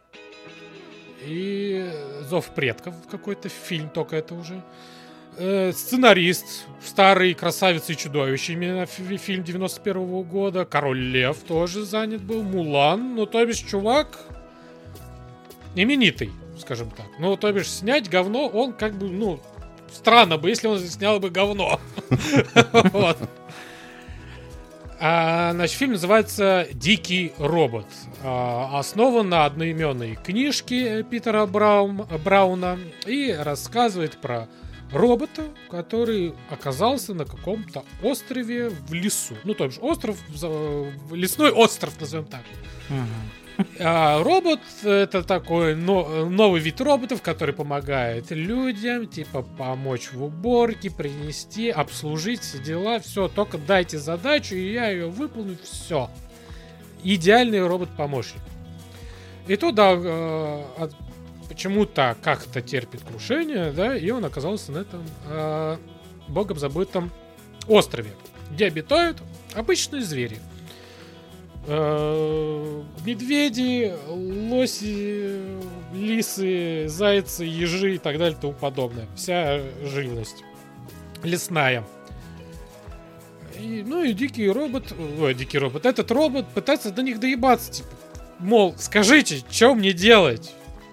и «Зов предков», какой-то фильм, только это уже. Сценарист, старый «Красавица и чудовище», именно фильм 91 года. «Король лев» тоже занят был. «Мулан», ну, то бишь, чувак именитый, скажем так. Ну, то бишь, снять говно, он как бы, ну, странно бы, если он снял бы говно. Вот. Значит, фильм называется «Дикий робот». Основан на одноименной книжке Питера Брауна и рассказывает про робота, который оказался на каком-то острове в лесу. Ну, то есть остров, лесной остров, назовем так. Мгм. Робот — это такой новый вид роботов, который помогает людям, типа, помочь в уборке, принести, обслужить все дела. Все, только дайте задачу, и я ее выполню, все. Идеальный робот-помощник. И тут, да, почему-то как-то терпит крушение, да, и он оказался на этом богом забытом острове, где обитают обычные звери. Медведи, лоси, лисы, зайцы, ежи и так далее и тому подобное. Вся живность лесная. И дикий робот, этот робот пытается до них доебаться, типа, мол, скажите, что мне делать?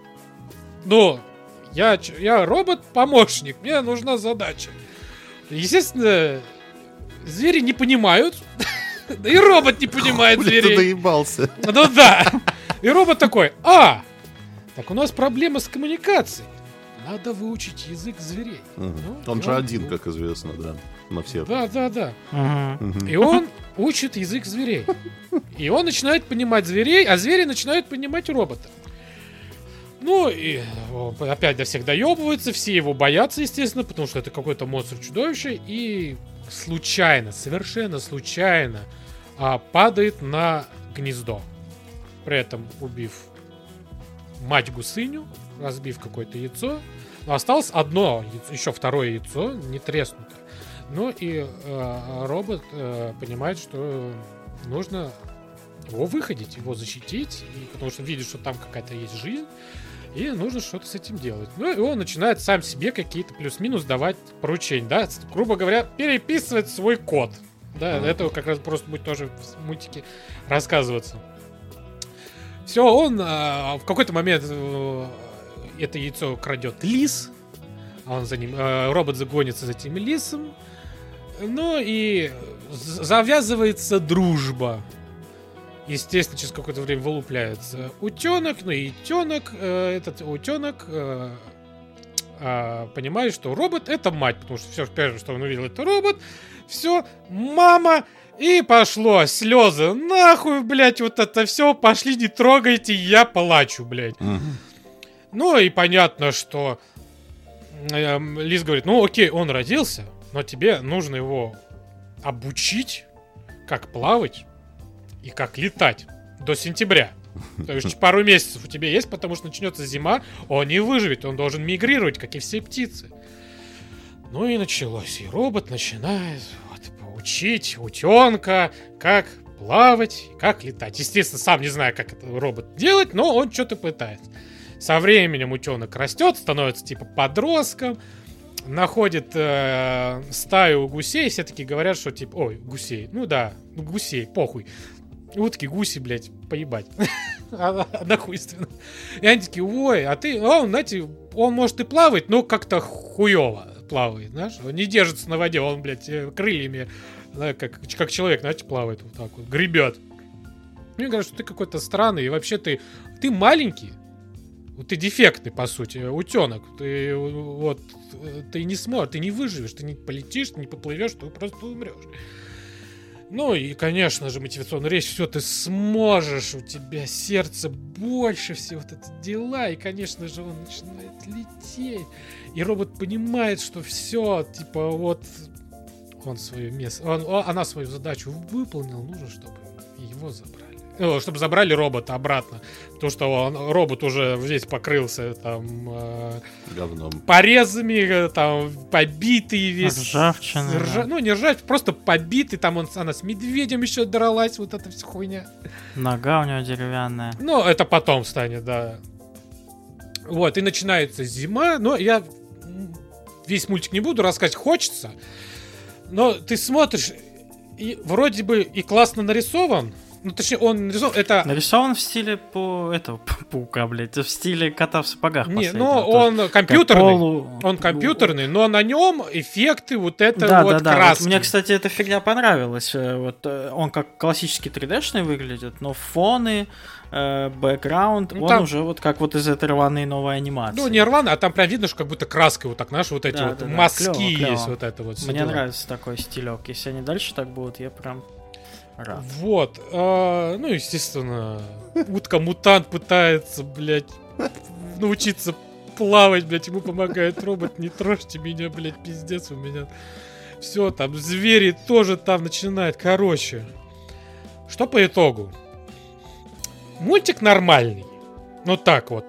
Ну, я робот-помощник, мне нужна задача. Естественно, звери не понимают, да и робот не понимает зверей. Ты доебался. Ну да. И робот такой, так у нас проблема с коммуникацией. Надо выучить язык зверей. Он же один, как известно, да, на всех. Да. И он учит язык зверей. И он начинает понимать зверей, а звери начинают понимать робота. Ну, и опять до всех доебывается, все его боятся, естественно, потому что это какой-то монстр-чудовище, и совершенно случайно падает на гнездо. При этом убив мать-гусыню, разбив какое-то яйцо. Но осталось одно яйцо, еще второе яйцо, не треснутое. Ну и робот понимает, что нужно его выходить, его защитить, потому что видит, что там какая-то есть жизнь, и нужно что-то с этим делать. Ну и он начинает сам себе какие-то плюс-минус давать поручения, да, грубо говоря, переписывать свой код. Да, это как раз просто будет тоже в мультике рассказываться. Все, он в какой-то момент это яйцо крадет лис, а он за ним, робот загонится за этим лисом, ну и завязывается дружба. Естественно, через какое-то время вылупляется утенок, ну и этот утенок понимает, что робот — это мать, потому что все первое, что он увидел, это робот. Все, мама, и пошло, слезы, нахуй, блядь, вот это все, пошли, не трогайте, я плачу, блядь. Ну и понятно, что лис говорит, ну окей, он родился, но тебе нужно его обучить, как плавать и как летать до сентября. То есть пару месяцев у тебя есть, потому что начнется зима, он не выживет, он должен мигрировать, как и все птицы. Ну и началось, и робот начинает учить утенка, как плавать, как летать. Естественно, сам не знаю, как это робот делать, но он что-то пытается. Со временем утенок растет, становится типа подростком, находит стаю гусей, все таки говорят, что типа, ой, гусей, ну да, гусей, похуй. Утки, гуси, блядь, поебать. Нахуйственно. И они такие, ой, знаете, он может и плавать, но как-то хуёво плавает, знаешь? Он не держится на воде, он, блядь, крыльями, как человек, знаете, плавает вот так вот, гребет. Мне говорят, что ты какой-то странный, и вообще ты маленький, ты дефектный, по сути, утенок. Ты не сможешь, ты не выживешь, ты не полетишь, ты не поплывешь, ты просто умрешь. Ну и, конечно же, мотивационная речь, все, ты сможешь, у тебя сердце больше, все вот эти дела, и, конечно же, он начинает лететь, и робот понимает, что все, типа, вот, он свое место, она свою задачу выполнил, нужно, чтобы его забрали. Чтобы забрали робота обратно, потому что робот уже весь покрылся там говном, порезами, там побитый весь, ржавчина. Ну не ржавчина, просто побитый, там она с медведем еще дралась, вот эта вся хуйня. Нога у него деревянная. Ну это потом станет, да. Вот, и начинается зима, но я весь мультик не буду рассказывать, хочется, но ты смотришь, и вроде бы и классно нарисован. Ну, точнее, он нарисован в стиле паука, блядь, в стиле кота в сапогах. Не, ну, он компьютерный. Он компьютерный, но на нем эффекты вот это краски. Вот мне, кстати, эта фигня понравилась. Вот он как классический 3D-шный выглядит, но фоны, бэкграунд, он там уже вот как вот из этой рваной новой анимации. Ну, не рваный, а там прям видно, что как будто краской вот так, знаешь, вот эти мазки клево. Есть вот это вот. Мне нравится такой стилек. Если они дальше так будут, я прям... рад. Вот. Ну, естественно, утка-мутант пытается, блядь, научиться плавать, блядь, ему помогает робот. Не трожьте меня, блядь, пиздец, у меня все там, звери тоже там начинают. Короче, что по итогу? Мультик нормальный. Ну, так вот.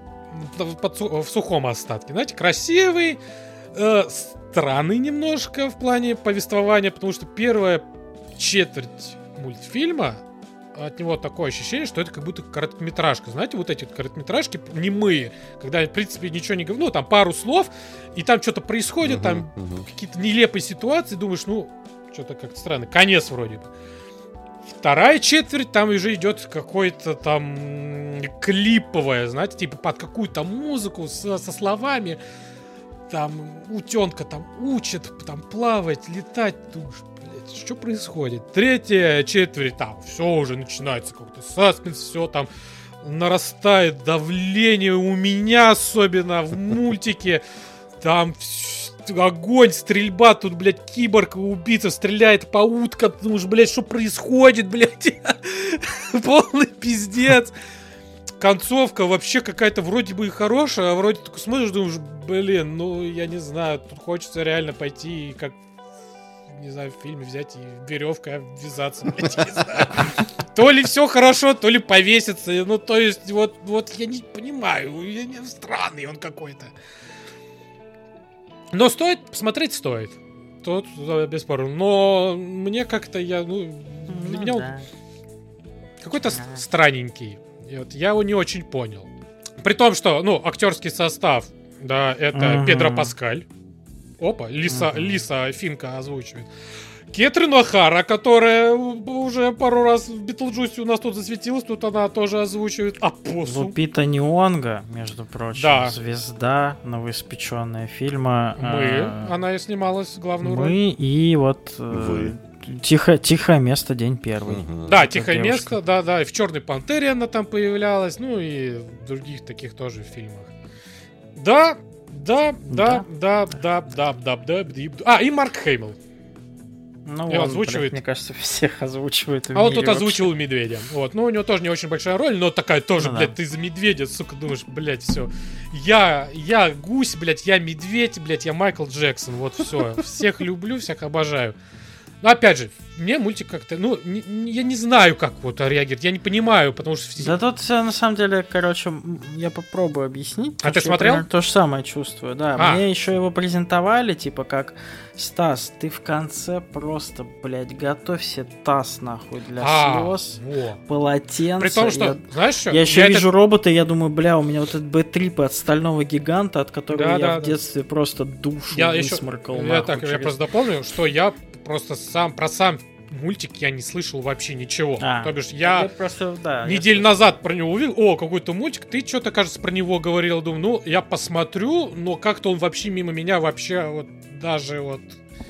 В сухом остатке. Знаете, красивый, странный немножко в плане повествования, потому что первая четверть мультфильма, от него такое ощущение, что это как будто короткометражка. Знаете, вот эти короткометражки немые, когда, в принципе, ничего не говорю, ну, там пару слов, и там что-то происходит, там какие-то нелепые ситуации, думаешь, ну, что-то как-то странно. Конец вроде бы. Вторая четверть, там уже идет какой-то там клиповая, знаете, типа под какую-то музыку со словами. Там утенка там учит, там плавать, летать. Думаешь, блядь, что происходит? Третья четверть, там все уже начинается какой-то саспенс, все там нарастает давление у меня, особенно в мультике. Там огонь, стрельба, тут, блядь, киборг, убийца стреляет по уткам. Ты думаешь, блядь, что происходит, блядь? Полный пиздец. Концовка вообще какая-то вроде бы и хорошая, а вроде только смотришь, думаешь, блин, ну, я не знаю, тут хочется реально пойти и как, не знаю, в фильме взять и веревкой обвязаться, блядь, я не знаю. То ли все хорошо, то ли повеситься, ну, то есть, вот я не понимаю, странный он какой-то. Но стоит, посмотреть стоит. Тут, бесспорно. Но мне как-то, для меня он какой-то странненький. И вот я его не очень понял. При том, что, актерский состав, да, это Педро Паскаль. Опа, Лиса Финка озвучивает. Кэтрин О'Хара, которая уже пару раз в Битлджусе у нас тут засветилась, тут она тоже озвучивает Апоссум. Лупита Нионго, между прочим, да. Звезда новоиспеченная фильма. Она и снималась главную роль. Мы и вот... Вы. Тихое место, день первый. Да, Тихое место, да. И в Черной Пантере она там появлялась, и в других таких тоже фильмах. Да. И Марк Хэмилл. Он, озвучивает. Мне кажется, всех озвучивает. А вот тут озвучивал медведя. Вот. У него тоже не очень большая роль, но такая тоже, блядь, ты за медведя, сука, думаешь, блядь, все. Я гусь, блядь, я медведь, блядь, я Майкл Джексон. Вот все. Всех люблю, всех обожаю. Но опять же, мне мультик как-то, я не знаю, как вот реагировать, я не понимаю, потому что... Да тут на самом деле, я попробую объяснить. А ты смотрел? Я то же самое чувствую, да. Мне еще его презентовали, типа как: Стас, ты в конце просто, блядь, готовь себе таз, нахуй, для слез, полотенце. При том, что, знаешь что? Я еще вижу робота, и я думаю, бля, у меня вот этот Б-трип от стального гиганта, от которого я в детстве просто душу высморкал. Я просто дополню, что я просто про сам мультик я не слышал вообще ничего. То бишь я неделю назад про него увидел, какой-то мультик, ты что-то, кажется, про него говорил, думаю, я посмотрю, но как-то он вообще мимо меня вообще вот даже вот...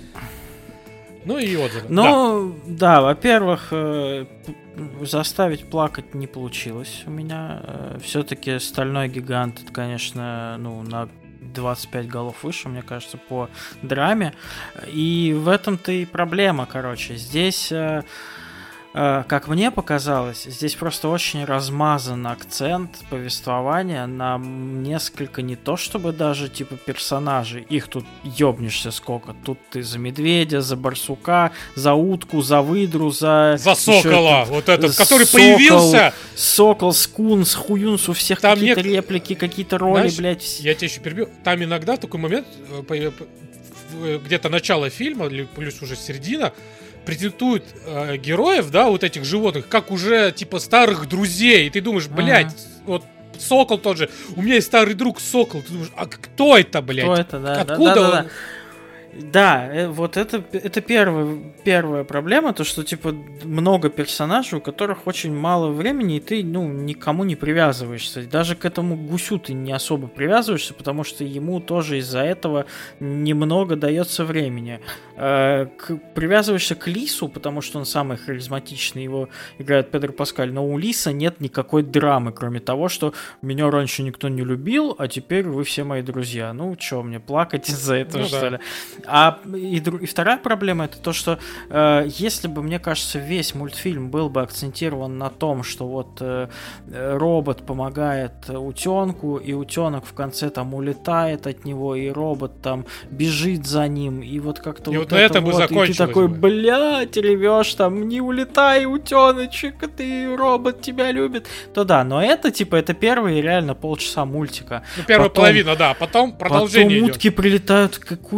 и отзывы. Во-первых, заставить плакать не получилось у меня. Все-таки «Стальной гигант», это, конечно, на 25 голов выше, мне кажется, по драме. И в этом-то и проблема, короче. Здесь, как мне показалось, здесь просто очень размазан акцент повествования на несколько, не то чтобы даже типа персонажей, их тут ёбнешься сколько. Тут ты за медведя, за барсука, за утку, за выдру, за сокола, который появился. Сокол, скунс, хуюнс, у всех там какие-то реплики, какие-то роли, блядь. Я тебя еще перебью. Там иногда в такой момент, где-то начало фильма, или плюс уже середина, презентуют героев, да, вот этих животных, как уже, типа, старых друзей. И ты думаешь, блядь, вот сокол тот же. У меня есть старый друг сокол. Ты думаешь, а кто это, блядь? Кто это, да. Откуда он? Да, вот это первая проблема, то что типа много персонажей, у которых очень мало времени, и ты никому не привязываешься. Даже к этому гусю ты не особо привязываешься, потому что ему тоже из-за этого немного дается времени. Привязываешься к Лису, потому что он самый харизматичный, его играет Педро Паскаль, но у Лиса нет никакой драмы, кроме того, что меня раньше никто не любил, а теперь вы все мои друзья. Чё, мне плакать из-за этого, что ли? И вторая проблема — это то, что если бы, мне кажется, весь мультфильм был бы акцентирован на том, что вот робот помогает утенку, и утенок в конце там улетает от него, и робот там бежит за ним, и вот как-то и вот это бы закончилось. И ты такой, блядь, ревешь там, не улетай, утеночек, ты робот тебя любит. То да, но это это первые реально полчаса мультика. Первая половина, да, потом продолжение потом утки прилетают в какую-то ферму,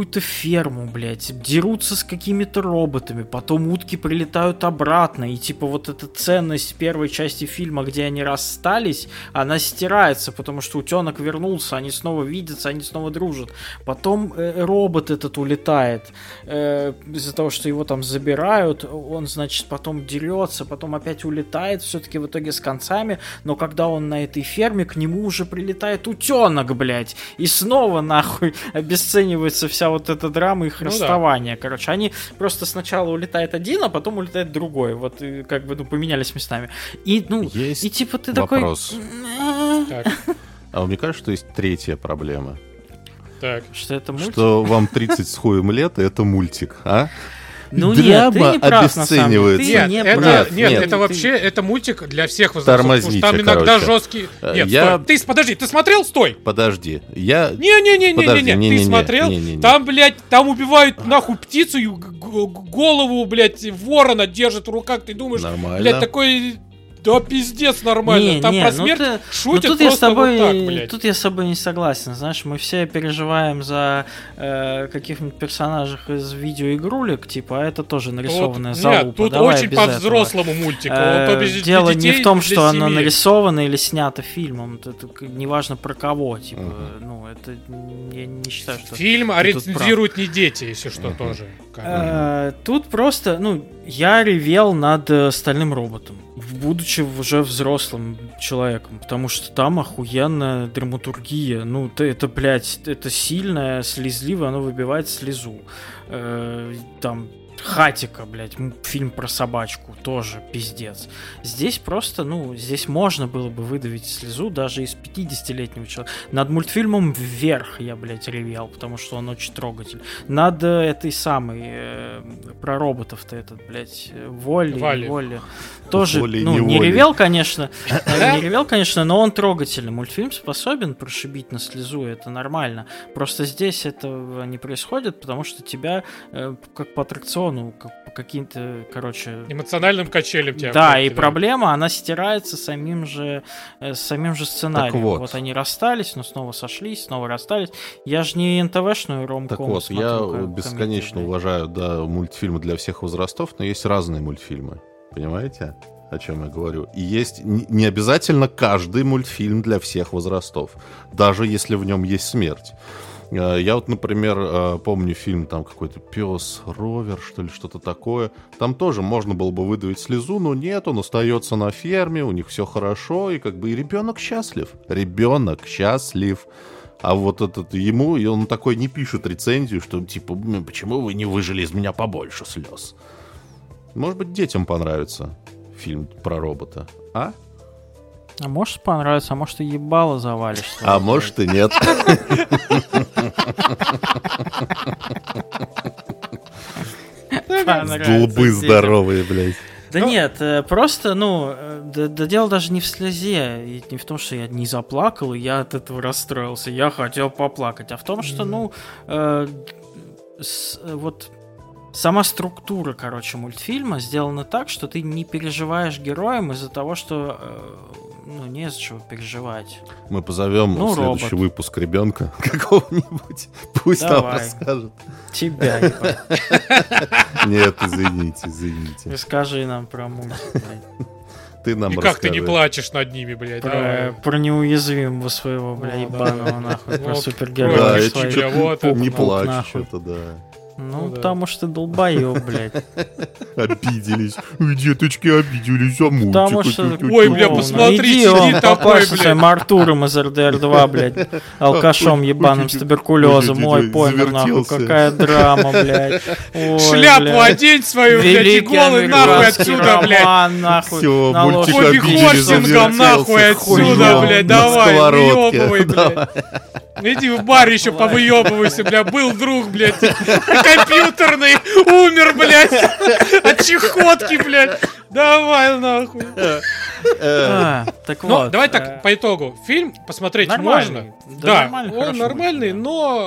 ферму, блядь, дерутся с какими-то роботами, потом утки прилетают обратно, и типа вот эта ценность первой части фильма, где они расстались, она стирается, потому что утенок вернулся, они снова видятся, они снова дружат. Потом робот этот улетает из-за того, что его там забирают, он, значит, потом дерется, потом опять улетает, все-таки в итоге с концами, но когда он на этой ферме, к нему уже прилетает утенок, блядь, и снова нахуй обесценивается вся вот эта драма их расставания. Да. Короче, они просто сначала улетает один, а потом улетает другой. Вот как бы, поменялись местами. И, есть и типа ты вопрос. Такой... А мне кажется, что есть третья проблема. Так. Что это мультик? Что вам 30 с хуем лет, и это мультик, а? Ну драма нет, ты не прав, обесценивается. Нет, это вообще это мультик для всех возрастов. Тормозните, там иногда жесткие. Нет, стой. Подожди, ты смотрел? Стой! Подожди, Не-не-не, ты смотрел? Там, блядь, там убивают нахуй птицу, и голову, блядь, ворона держат в руках, ты думаешь, блядь, такой... Да пиздец нормально, там про смерть шутят просто вот так, блядь. Тут я с собой не согласен, знаешь, мы все переживаем за каких-нибудь персонажей из видеоигрулек, типа, а это тоже нарисованная залупа. Нет, тут очень по-взрослому мультику. Дело не в том, что оно нарисовано или снято фильмом, это неважно про кого, типа, это, я не считаю, что... Фильм рецензируют не дети, если что, тоже. Тут просто, я ревел над Стальным роботом, будучи уже взрослым человеком, потому что там охуенная драматургия. Это, блядь, это сильное, слезливое, оно выбивает слезу. Там Хатико, блядь, фильм про собачку, тоже пиздец. Здесь просто, здесь можно было бы выдавить слезу даже из 50-летнего человека. Над мультфильмом «Вверх» я, блядь, ревел, потому что он очень трогательный. Над этой самой, про роботов-то этот, блядь, Волли. Тоже, не ревел, конечно, но он трогательный. Мультфильм способен прошибить на слезу, это нормально. Просто здесь этого не происходит, потому что тебя, как по аттракциону, по каким-то, эмоциональным качелям тебя. Да, и проблема, она стирается самим же сценарием. Вот они расстались, но снова сошлись, снова расстались. Я же не НТВшную ромком смотрю. Я бесконечно уважаю, мультфильмы для всех возрастов, но есть разные мультфильмы. Понимаете, о чем я говорю? И есть не обязательно каждый мультфильм для всех возрастов, даже если в нем есть смерть. Я вот, например, помню фильм там какой-то «Пес Ровер», что ли, что-то такое. Там тоже можно было бы выдавить слезу, но нет, он остается на ферме, у них все хорошо, и и ребенок счастлив. Ребенок счастлив. А вот ему, и он такой не пишет рецензию, что типа, почему вы не выжили из меня побольше слез? Может быть, детям понравится фильм про робота, а? А может понравится, а может и ебало завалишь. А может и нет. Долбы здоровые, блядь. Да нет, просто, да дело даже не в слезе, и не в том, что я не заплакал, и я от этого расстроился, я хотел поплакать, а в том, что, вот... Сама структура, мультфильма сделана так, что ты не переживаешь героям из-за того, что не из-за чего переживать. Мы позовем в следующий выпуск ребенка какого-нибудь. Пусть нам расскажет. Тебя, Нет, извините. Расскажи нам про мультик. Ты нам расскажи. Как ты не плачешь над ними, блядь? Про неуязвимого своего, блядь, ебаного, нахуй. Про супергероя. Не плачь, что-то, да. Потому что долбоёб, блядь. Обиделись. Деточки обиделись, а мультик. Ой, бля, посмотри, сиди такой, блядь. Своим Артуром из РДР-2, блядь. Алкашом ебаным с туберкулезом. Ой, помер, нахуй. Какая драма, блядь. Шляпу одень свою, блядь, и голый нахуй отсюда, блядь. Всё, мультик Хостингом нахуй отсюда, блядь. Давай, выёбывай, блядь. Иди в бар еще повыебывайся, бля. Был друг, блядь, компьютерный, умер, блядь, от чехотки, блядь. Давай нахуй. Так вот. Давай так, по итогу. Фильм посмотреть можно. Да, он нормальный, но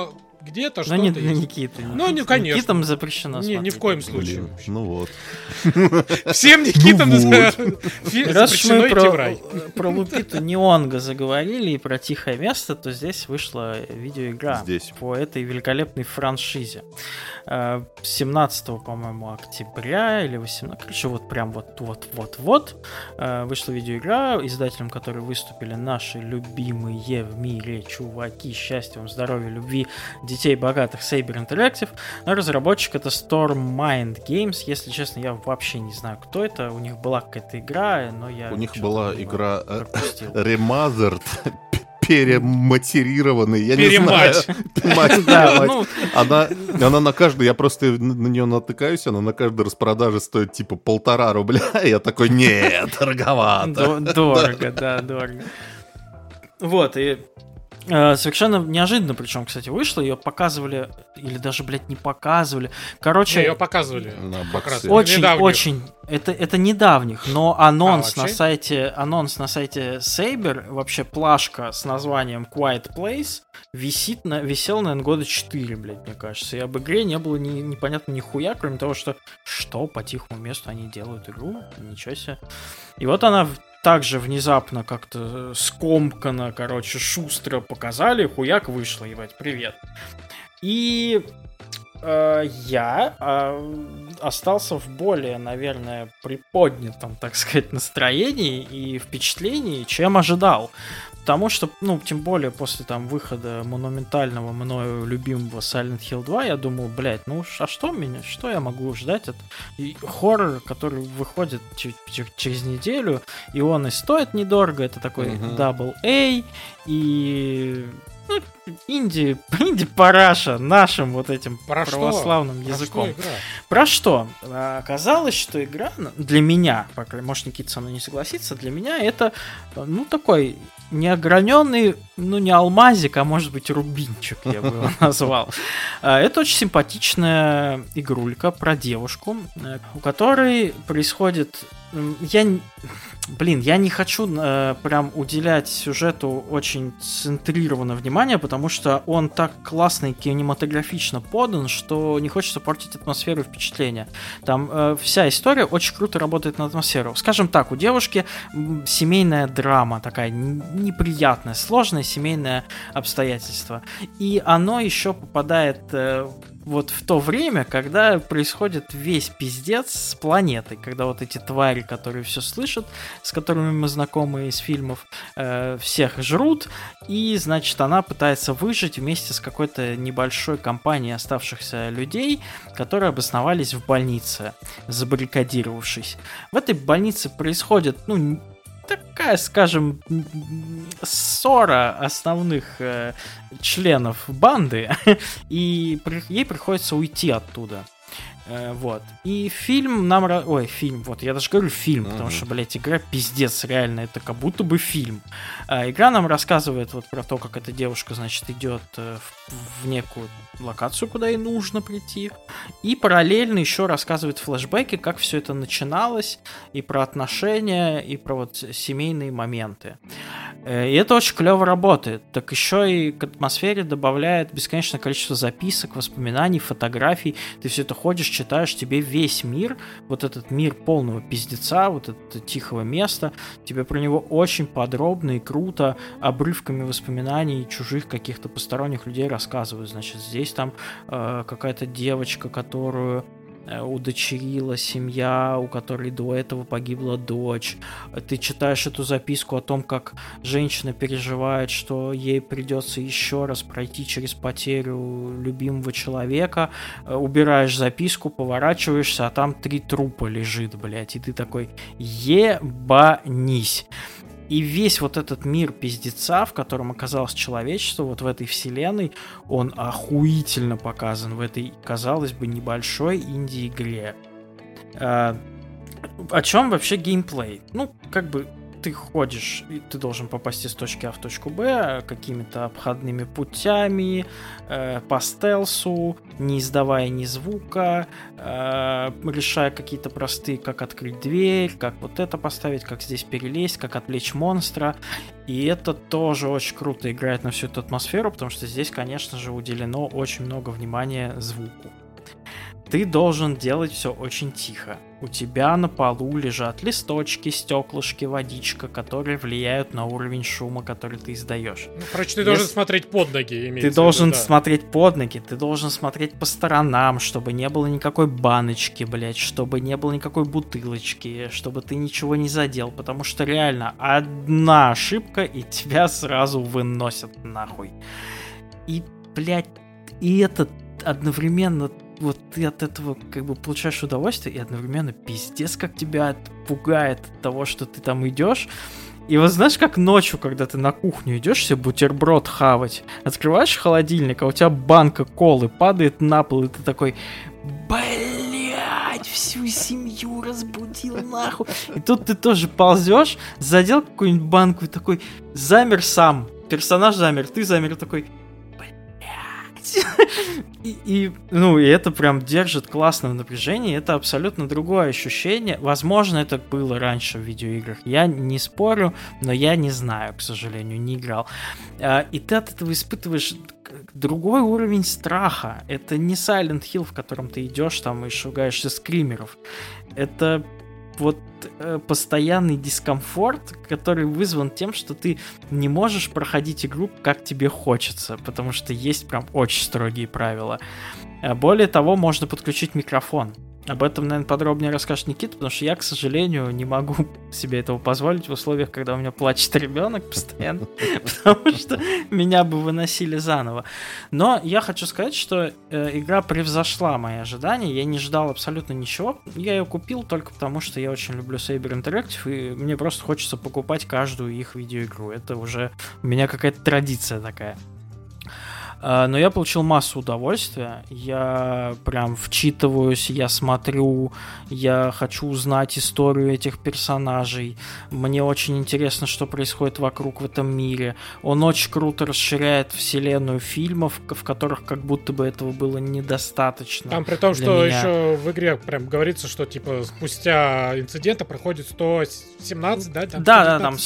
где-то Но что-то не есть. Никиты. Ну, не, конечно. Никитам запрещено Ни смотреть. в коем случае. Блин, вообще. ну вот. Всем Никитам Ну запрещено Раз уж мы идти в рай. про Лупиту Нионго заговорили и про «Тихое место», то здесь вышла видеоигра Здесь. по этой великолепной франшизе. 17, по-моему, октября или 18, короче, вот прям вот вышла видеоигра, издателем которой выступили наши любимые в мире чуваки. Счастья вам, здоровья, любви, детей богатых, Saber Interactive. Но разработчик это Storm Mind Games. Если честно, я вообще не знаю, кто это. У них была какая-то игра, но я... У них была игра пропустил. Remastered, перематерированный, я не Перемать. знаю. Мать, Да, мать. ну, Она на каждой, я просто на нее натыкаюсь, она на каждой распродаже стоит типа 1,5 рубля, и я такой, нет, дороговато. Дорого, да, дорого. Вот, и совершенно неожиданно, причем, кстати, вышло, ее показывали, или даже, блядь, не показывали. Короче, Ее показывали. На как раз боксе. очень, это недавних, но анонс на вообще? сайте Saber, вообще плашка с названием Quiet Place висел, наверное, года 4, блядь, мне кажется. И об игре не было непонятно нихуя, кроме того, что по тихому месту они делают игру, ничего себе. И вот она также внезапно как-то скомканно, короче, шустро показали, хуяк вышла, ебать, привет. И я остался в более, наверное, приподнятом, так сказать, настроении и впечатлении, чем ожидал. Потому что, ну, тем более после там выхода монументального мною любимого Silent Hill 2, я думал, блядь, ну а что я могу ждать от хоррора, который выходит через неделю, и он и стоит недорого, это такой Double A, и ну, инди-параша нашим вот этим Про православным что? языком. Про что игра? Про что? Оказалось, что игра для меня, может, Никита со мной не согласится, для меня это, ну, такой неограненный, ну, не алмазик, а может быть рубинчик, я бы его назвал. Это очень симпатичная игрулька про девушку, у которой происходит... Я не хочу прям уделять сюжету очень центрированное внимание, потому что он так классно и кинематографично подан, что не хочется портить атмосферу и впечатление. Там вся история очень круто работает на атмосферу. Скажем так, у девушки семейная драма такая неприятная, сложное семейное обстоятельство. И оно еще попадает вот в то время, когда происходит весь пиздец с планетой, когда вот эти твари, которые все слышат, с которыми мы знакомы из фильмов, всех жрут, и, значит, она пытается выжить вместе с какой-то небольшой компанией оставшихся людей, которые обосновались в больнице, забаррикадировавшись. В этой больнице происходит, ну, такая, скажем, ссора основных членов банды, и ей приходится уйти оттуда. Вот. И фильм вот, я даже говорю фильм, потому что, блядь, игра пиздец, реально, это как будто бы фильм. Игра нам рассказывает вот про то, как эта девушка, значит, идет в некую локацию, куда ей нужно прийти, и параллельно еще рассказывает флешбеки, как все это начиналось, и про отношения, и про вот семейные моменты. И это очень клево работает. Так еще и к атмосфере добавляет бесконечное количество записок, воспоминаний, фотографий. Ты все это ходишь, читаешь, тебе весь мир, вот этот мир полного пиздеца, вот это тихого места, тебе про него очень подробно и круто обрывками воспоминаний чужих каких-то посторонних людей рассказывают. Значит, здесь там какая-то девочка, которую удочерила семья, у которой до этого погибла дочь. Ты читаешь эту записку о том, как женщина переживает, что ей придется еще раз пройти через потерю любимого человека. Убираешь записку, поворачиваешься, а там 3 трупа лежит, блядь. И ты такой, ебанись. И весь вот этот мир пиздеца, в котором оказалось человечество, вот в этой вселенной, он охуительно показан в этой, казалось бы, небольшой инди-игре. О чем вообще геймплей? Ну, как бы, ты ходишь, и ты должен попасть из точки А в точку Б какими-то обходными путями, по стелсу, не издавая ни звука, решая какие-то простые, как открыть дверь, как вот это поставить, как здесь перелезть, как отвлечь монстра. И это тоже очень круто играет на всю эту атмосферу, потому что здесь, конечно же, уделено очень много внимания звуку. Ты должен делать все очень тихо. У тебя на полу лежат листочки, стеклышки, водичка, которые влияют на уровень шума, который ты издаешь. Ну, короче, ты должен смотреть под ноги. Ты должен смотреть под ноги, ты должен смотреть по сторонам, чтобы не было никакой баночки, блять, чтобы не было никакой бутылочки, чтобы ты ничего не задел, потому что реально одна ошибка, и тебя сразу выносят нахуй. И, блять, и это одновременно... Вот ты от этого как бы получаешь удовольствие, и одновременно пиздец, как тебя пугает от того, что ты там идешь. И вот знаешь, как ночью, когда ты на кухню идешь себе бутерброд хавать, открываешь холодильник, а у тебя банка колы падает на пол, и ты такой, блять, всю семью разбудил нахуй. И тут ты тоже ползешь, задел какую-нибудь банку и такой, замер сам, персонаж замер, ты замер, такой... И это прям держит классно в напряжении. Это абсолютно другое ощущение. Возможно, это было раньше в видеоиграх. Я не спорю, но я не знаю, к сожалению, не играл. И ты от этого испытываешь другой уровень страха. Это не Silent Hill, в котором ты идешь там и шугаешься скримеров. Это вот постоянный дискомфорт, который вызван тем, что ты не можешь проходить игру, как тебе хочется, потому что есть прям очень строгие правила. Более того, можно подключить микрофон. Об этом, наверное, подробнее расскажет Никита, потому что я, к сожалению, не могу себе этого позволить в условиях, когда у меня плачет ребенок постоянно, потому что меня бы выносили заново. Но я хочу сказать, что игра превзошла мои ожидания, я не ждал абсолютно ничего. Я ее купил только потому, что я очень люблю Saber Interactive, и мне просто хочется покупать каждую их видеоигру. Это уже у меня какая-то традиция такая. Но я получил массу удовольствия, я прям вчитываюсь, я смотрю, я хочу узнать историю этих персонажей, мне очень интересно, что происходит вокруг в этом мире. Он очень круто расширяет вселенную фильмов, в которых как будто бы этого было недостаточно. Там при том, что меня. Еще в игре прям говорится, что типа спустя инцидента проходит 117, да? Да, там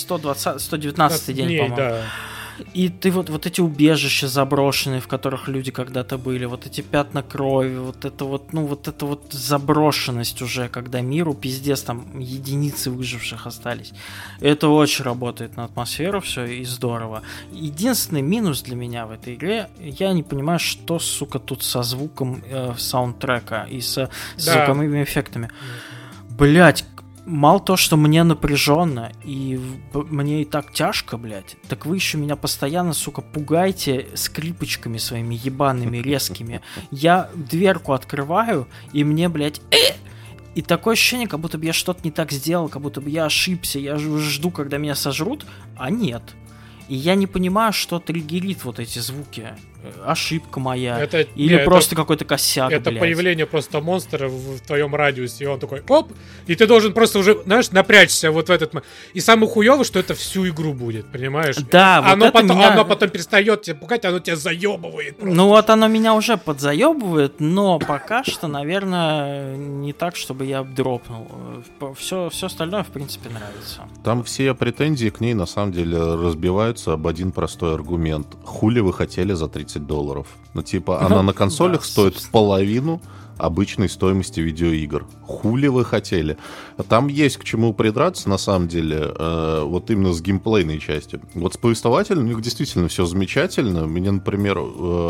119 день, по-моему. Да. И ты вот эти убежища заброшенные, в которых люди когда-то были, вот эти пятна крови, вот эта заброшенность уже, когда миру пиздец, там единицы выживших остались. Это очень работает на атмосферу все и здорово. Единственный минус для меня в этой игре, я не понимаю, что, сука, тут со звуком саундтрека и с звуковыми эффектами. Блять, мало того, что мне напряженно и мне и так тяжко, блядь, так вы еще меня постоянно, сука, пугаете скрипочками своими ебаными резкими. Я дверку открываю, и мне, блядь, и такое ощущение, как будто бы я что-то не так сделал, как будто бы я ошибся, я жду, когда меня сожрут, а нет. И я не понимаю, что триггерит вот эти звуки. Ошибка моя. Просто какой-то косяк, это блядь. Появление просто монстра в твоем радиусе, и он такой, оп, и ты должен просто уже, знаешь, напрячься вот в этот момент. И самое хуёвое, что это всю игру будет, понимаешь? Да, оно потом перестает тебя пугать, оно тебя заебывает. Просто. Ну вот оно меня уже подзаебывает, но пока что, наверное, не так, чтобы я дропнул. Все остальное, в принципе, нравится. Там все претензии к ней, на самом деле, разбиваются об один простой аргумент. Хули вы хотели за $30? Ну, типа, она на консолях стоит половину обычной стоимости видеоигр. Хули вы хотели? Там есть к чему придраться, на самом деле, вот именно с геймплейной части. Вот с повествователем у них действительно все замечательно. Меня, например,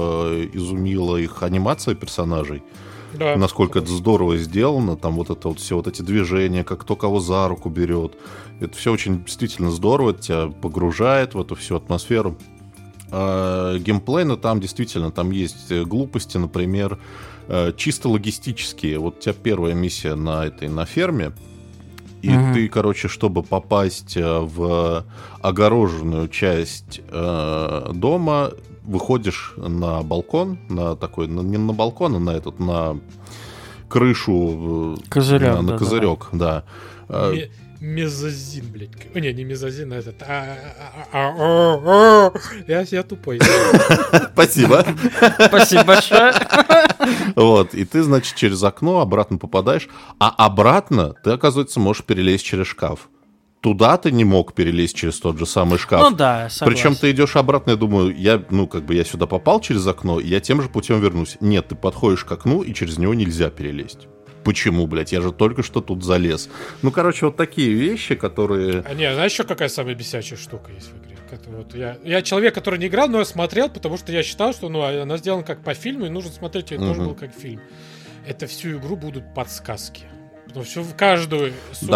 изумила их анимация персонажей. Да. Насколько это здорово сделано, там вот это вот все вот эти движения, как кто кого за руку берет. Это все очень действительно здорово, это тебя погружает в эту всю атмосферу. Геймплей, но там действительно там есть глупости, например, чисто логистические. Вот у тебя первая миссия на ферме, и ты, короче, чтобы попасть в огороженную часть дома, выходишь на балкон, на такой, не на балкон, а на крышу, козырек, на козырек, да. мезозин, блядь. Не мезозин, а этот. Я тупой. Спасибо. Спасибо большое. Вот, и ты, значит, через окно обратно попадаешь, а обратно ты, оказывается, можешь перелезть через шкаф. Туда ты не мог перелезть через тот же самый шкаф. Ну да, согласен. Причем ты идешь обратно, я думаю, я сюда попал через окно, и я тем же путем вернусь. Нет, ты подходишь к окну, и через него нельзя перелезть. Почему, блядь? Я же только что тут залез. Ну, короче, вот такие вещи, которые... Знаешь, еще какая самая бесячая штука есть в игре? Это вот я человек, который не играл, но я смотрел, потому что я считал, что она сделана как по фильму, и нужно смотреть ее тоже было как фильм. Это всю игру будут подсказки. Потому что в каждую,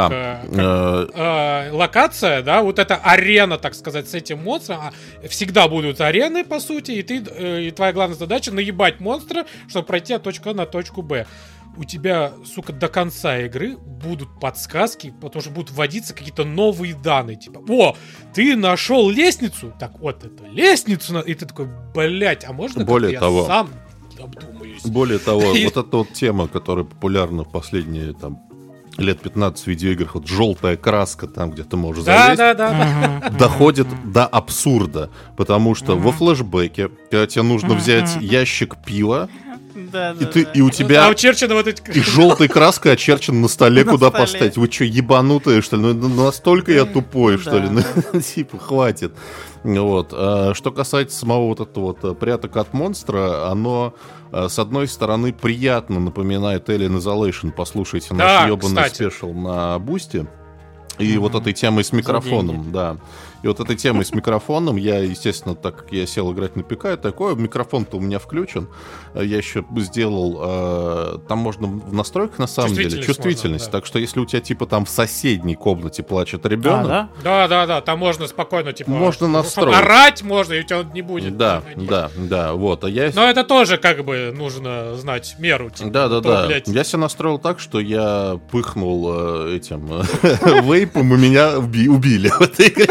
локация, да, вот эта арена, так сказать, с этим монстром, всегда будут арены, по сути, и твоя главная задача наебать монстра, чтобы пройти от точки А на точку Б. У тебя, сука, до конца игры будут подсказки, потому что будут вводиться какие-то новые данные. Типа, ты нашел лестницу? Так вот, эту лестницу... И ты такой, блять, а можно более того, я сам обдумаюсь? Более того, вот эта вот тема, которая популярна в последние, лет 15 в видеоиграх, вот желтая краска там, где ты можешь залезть, доходит до абсурда. Потому что во флешбеке, когда тебе нужно взять ящик пива, и у тебя и желтой краской очерчен на столе, куда поставить. Вы что, ебанутые, что ли? Ну, настолько я тупой, что ли? Типа, хватит. Вот. Что касается самого вот этого вот пряток от монстра, оно, с одной стороны, приятно напоминает Alien Isolation. Послушайте наш ебаный спешл на Бусти. И вот этой темой с микрофоном, да. И вот этой темой с микрофоном я, естественно, так как я сел играть на ПК, такое, микрофон-то у меня включен. Я еще сделал, там можно в настройках, на самом деле, чувствительность. Можно, да. Так что если у тебя, типа, там в соседней комнате плачет ребенок... Да, там можно спокойно, типа... Можно настроить. Орать можно, и у тебя не будет. Да, вот. Но это тоже, как бы, нужно знать меру. Типа, да. Я себя настроил так, что я пыхнул этим вейпом, и меня убили в этой игре.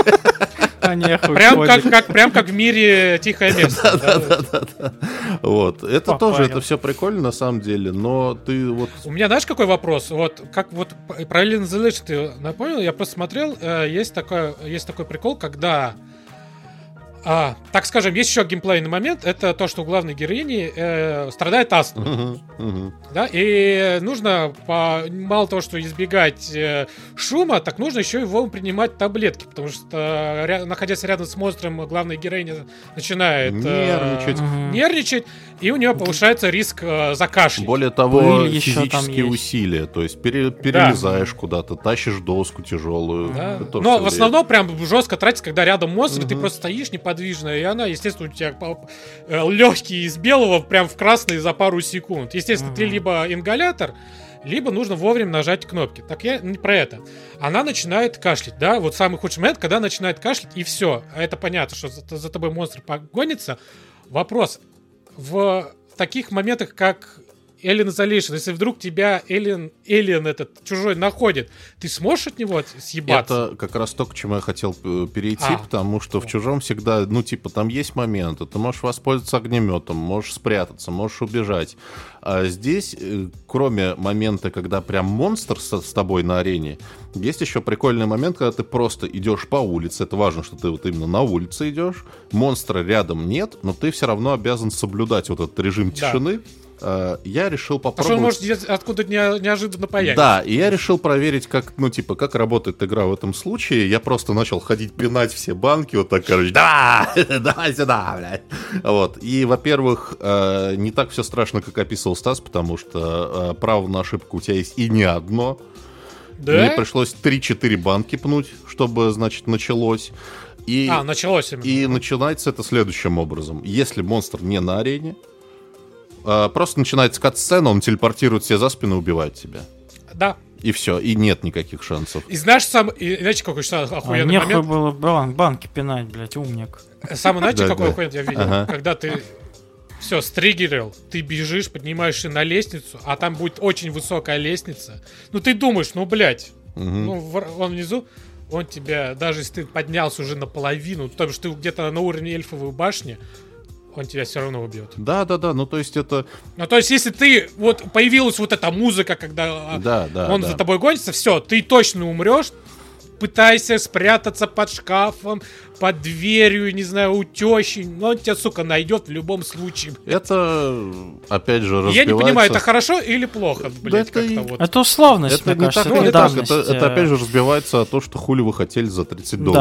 Прям как в мире «Тихое место». Да. Вот. Это тоже, это все прикольно на самом деле, но ты вот... У меня, знаешь, какой вопрос? Вот как вот про Alien Isolation ты напомнил, я просто смотрел, есть такой прикол, когда... так скажем, есть еще геймплейный момент. Это то, что у главной героини страдает астма. Да? И нужно, мало того, что избегать шума, так нужно еще и вовремя принимать таблетки. Потому что, находясь рядом с монстром, главная героиня начинает нервничать, и у нее повышается риск закашлять. Более того, физические усилия. То есть перелезаешь куда-то, тащишь доску тяжелую. Да. Но в основном прям жестко тратить, когда рядом монстр, и ты просто стоишь неподвижно, и она, естественно, у тебя легкий из белого прям в красный за пару секунд. Естественно, ты либо ингалятор, либо нужно вовремя нажать кнопки. Так я не про это. Она начинает кашлять, да? Вот самый худший момент, когда начинает кашлять, и все. Это понятно, что за тобой монстр погонится. Вопрос. В таких моментах, как Alien Isolation, если вдруг тебя Alien этот чужой находит, ты сможешь от него съебаться? Это как раз то, к чему я хотел перейти, потому что в чужом всегда, там есть моменты, ты можешь воспользоваться огнеметом, можешь спрятаться, можешь убежать. А здесь, кроме момента, когда прям монстр с тобой на арене, есть еще прикольный момент, когда ты просто идешь по улице, это важно, что ты вот именно на улице идешь, монстра рядом нет, но ты все равно обязан соблюдать вот этот режим тишины. Я решил попробовать... Потому что он может откуда-то неожиданно появиться. Да, и я решил проверить, как работает игра в этом случае. Я просто начал ходить, пинать все банки, вот так, короче, давай сюда, блядь. Вот, и, во-первых, не так все страшно, как описывал Стас, потому что право на ошибку у тебя есть и не одно. Да? Мне пришлось 3-4 банки пнуть, чтобы, значит, началось. Началось именно. И начинается это следующим образом. Если монстр не на арене, просто начинается кат-сцена, он телепортирует себе за спину и убивает тебя. Да. И все, и нет никаких шансов. И знаешь, знаете, какой охуенный момент? Нехуй было банки пинать, блядь, умник. Знаете, какой охуенный я видел? Когда ты все стриггерил, ты бежишь, поднимаешься на лестницу, а там будет очень высокая лестница. Ты думаешь, блядь, он внизу, он тебя, даже если ты поднялся уже наполовину, то есть ты где-то на уровне эльфовой башни, он тебя все равно убьет. Да, то есть это... то есть если ты, появилась вот эта музыка, когда он за тобой гонится, все, ты точно умрешь, пытайся спрятаться под шкафом, под дверью, не знаю, у тещи, но он тебя, сука, найдет в любом случае. Это, опять же, разбивается... Я не понимаю, это хорошо или плохо, блядь, да как-то вот. Это условность, Это мне не кажется, так, не так. данность. Это опять же разбивается о том, что хули вы хотели за $30.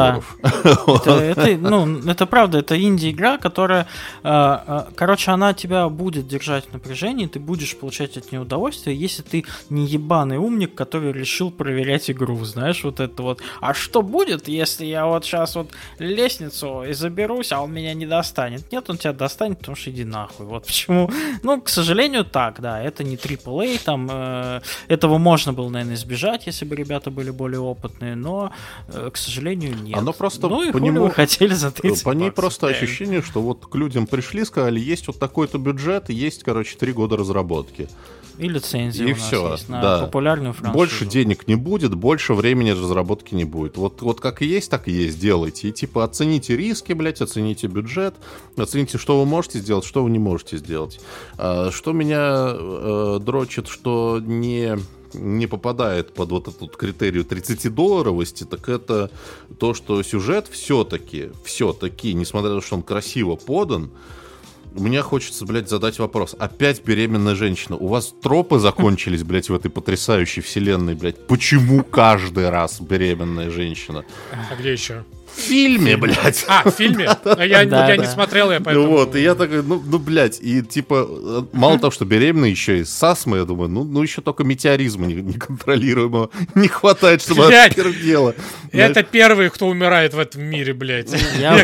Это правда, это инди-игра, которая, короче, она тебя будет держать в напряжении, ты будешь получать от нее удовольствие, если ты не ебаный умник, который решил проверять игру, знаешь, вот это вот. А что будет, если я вот сейчас вот лестницу и заберусь, а он меня не достанет? Нет, он тебя достанет, потому что иди нахуй. Вот почему. Ну, к сожалению, так, да, это не AAA, там этого можно было, наверное, избежать, если бы ребята были более опытные, но, к сожалению, нет. Оно просто ну и по хули нему, вы хотели за 30 по ней баксов, просто реально. ощущение, что вот к людям пришли, сказали, есть вот такой-то бюджет, и есть, короче, 3 года разработки. И лицензия И у нас все, есть на да. популярную франшизу. Больше денег не будет, больше времени разработки не будет. Вот как и есть, так и есть, делайте. И типа оцените риски, блядь, оцените бюджет, оцените, что вы можете сделать, что вы не можете сделать. Что меня дрочит, что не попадает под вот этот критерию $30, так это то, что сюжет все-таки, несмотря на то, что он красиво подан, мне хочется, блядь, задать вопрос. Опять беременная женщина. У вас тропы закончились, блядь, в этой потрясающей вселенной, блядь. Почему каждый раз беременная женщина? А где еще? В фильме, блядь. А, в фильме? Я не смотрел, я поэтому... Ну вот, и я такой, ну, блядь, и типа, мало того, что беременна, еще и с астмой, я думаю, ну еще только метеоризма неконтролируемого не хватает, чтобы отпердела. Это первый, кто умирает в этом мире, блядь.